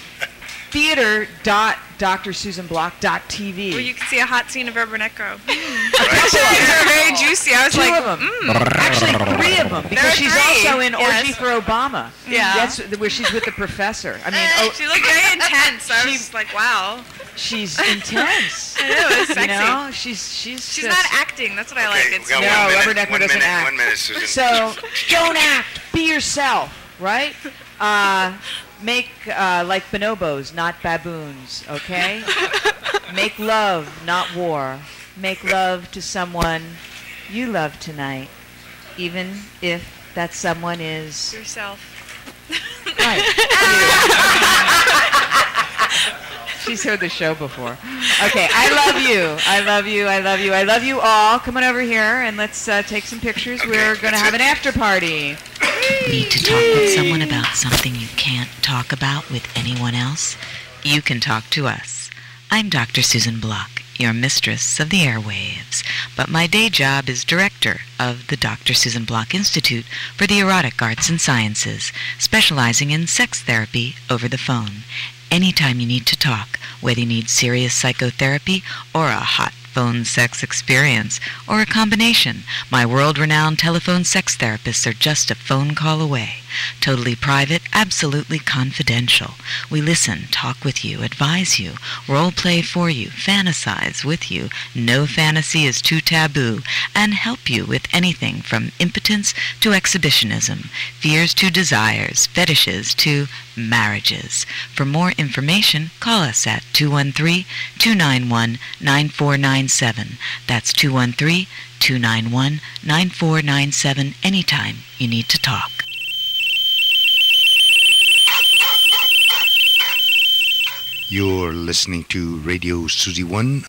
theater.drsusanblock.tv. Where you can see a hot scene of Rubbernecro. These are very juicy. I was 2 like, of them. Actually, 3 of them, because There are she's 3, also in yes. Orgy for Obama. Yeah. That's where she's with the professor. I mean, she looked very intense. I was like, wow. she's intense. I know, it's sexy. You know, she's She's not acting. That's what I like. It's we got No, 1 minute. Rubbernecro 1 doesn't minute. act. 1 minute, Susan. So don't act. Be yourself, right? Make like bonobos, not baboons, okay? Make love, not war. Make love to someone you love tonight, even if that someone is... yourself. Right. She's heard the show before. Okay, I love you. I love you. I love you. I love you all. Come on over here and let's take some pictures. Okay, We're going to have an after party. Need to talk with someone about something you can't talk about with anyone else? You can talk to us. I'm Dr. Susan Block, your mistress of the airwaves, but my day job is director of the Dr. Susan Block Institute for the Erotic Arts and Sciences, specializing in sex therapy over the phone. Anytime you need to talk, whether you need serious psychotherapy or a hot phone sex experience, or a combination, my world-renowned telephone sex therapists are just a phone call away. Totally private, absolutely confidential. We listen, talk with you, advise you, role-play for you, fantasize with you, no fantasy is too taboo, and help you with anything from impotence to exhibitionism, fears to desires, fetishes to marriages. For more information, call us at 213-291-9497. That's 213-291-9497 anytime you need to talk. You're listening to Radio Susie 1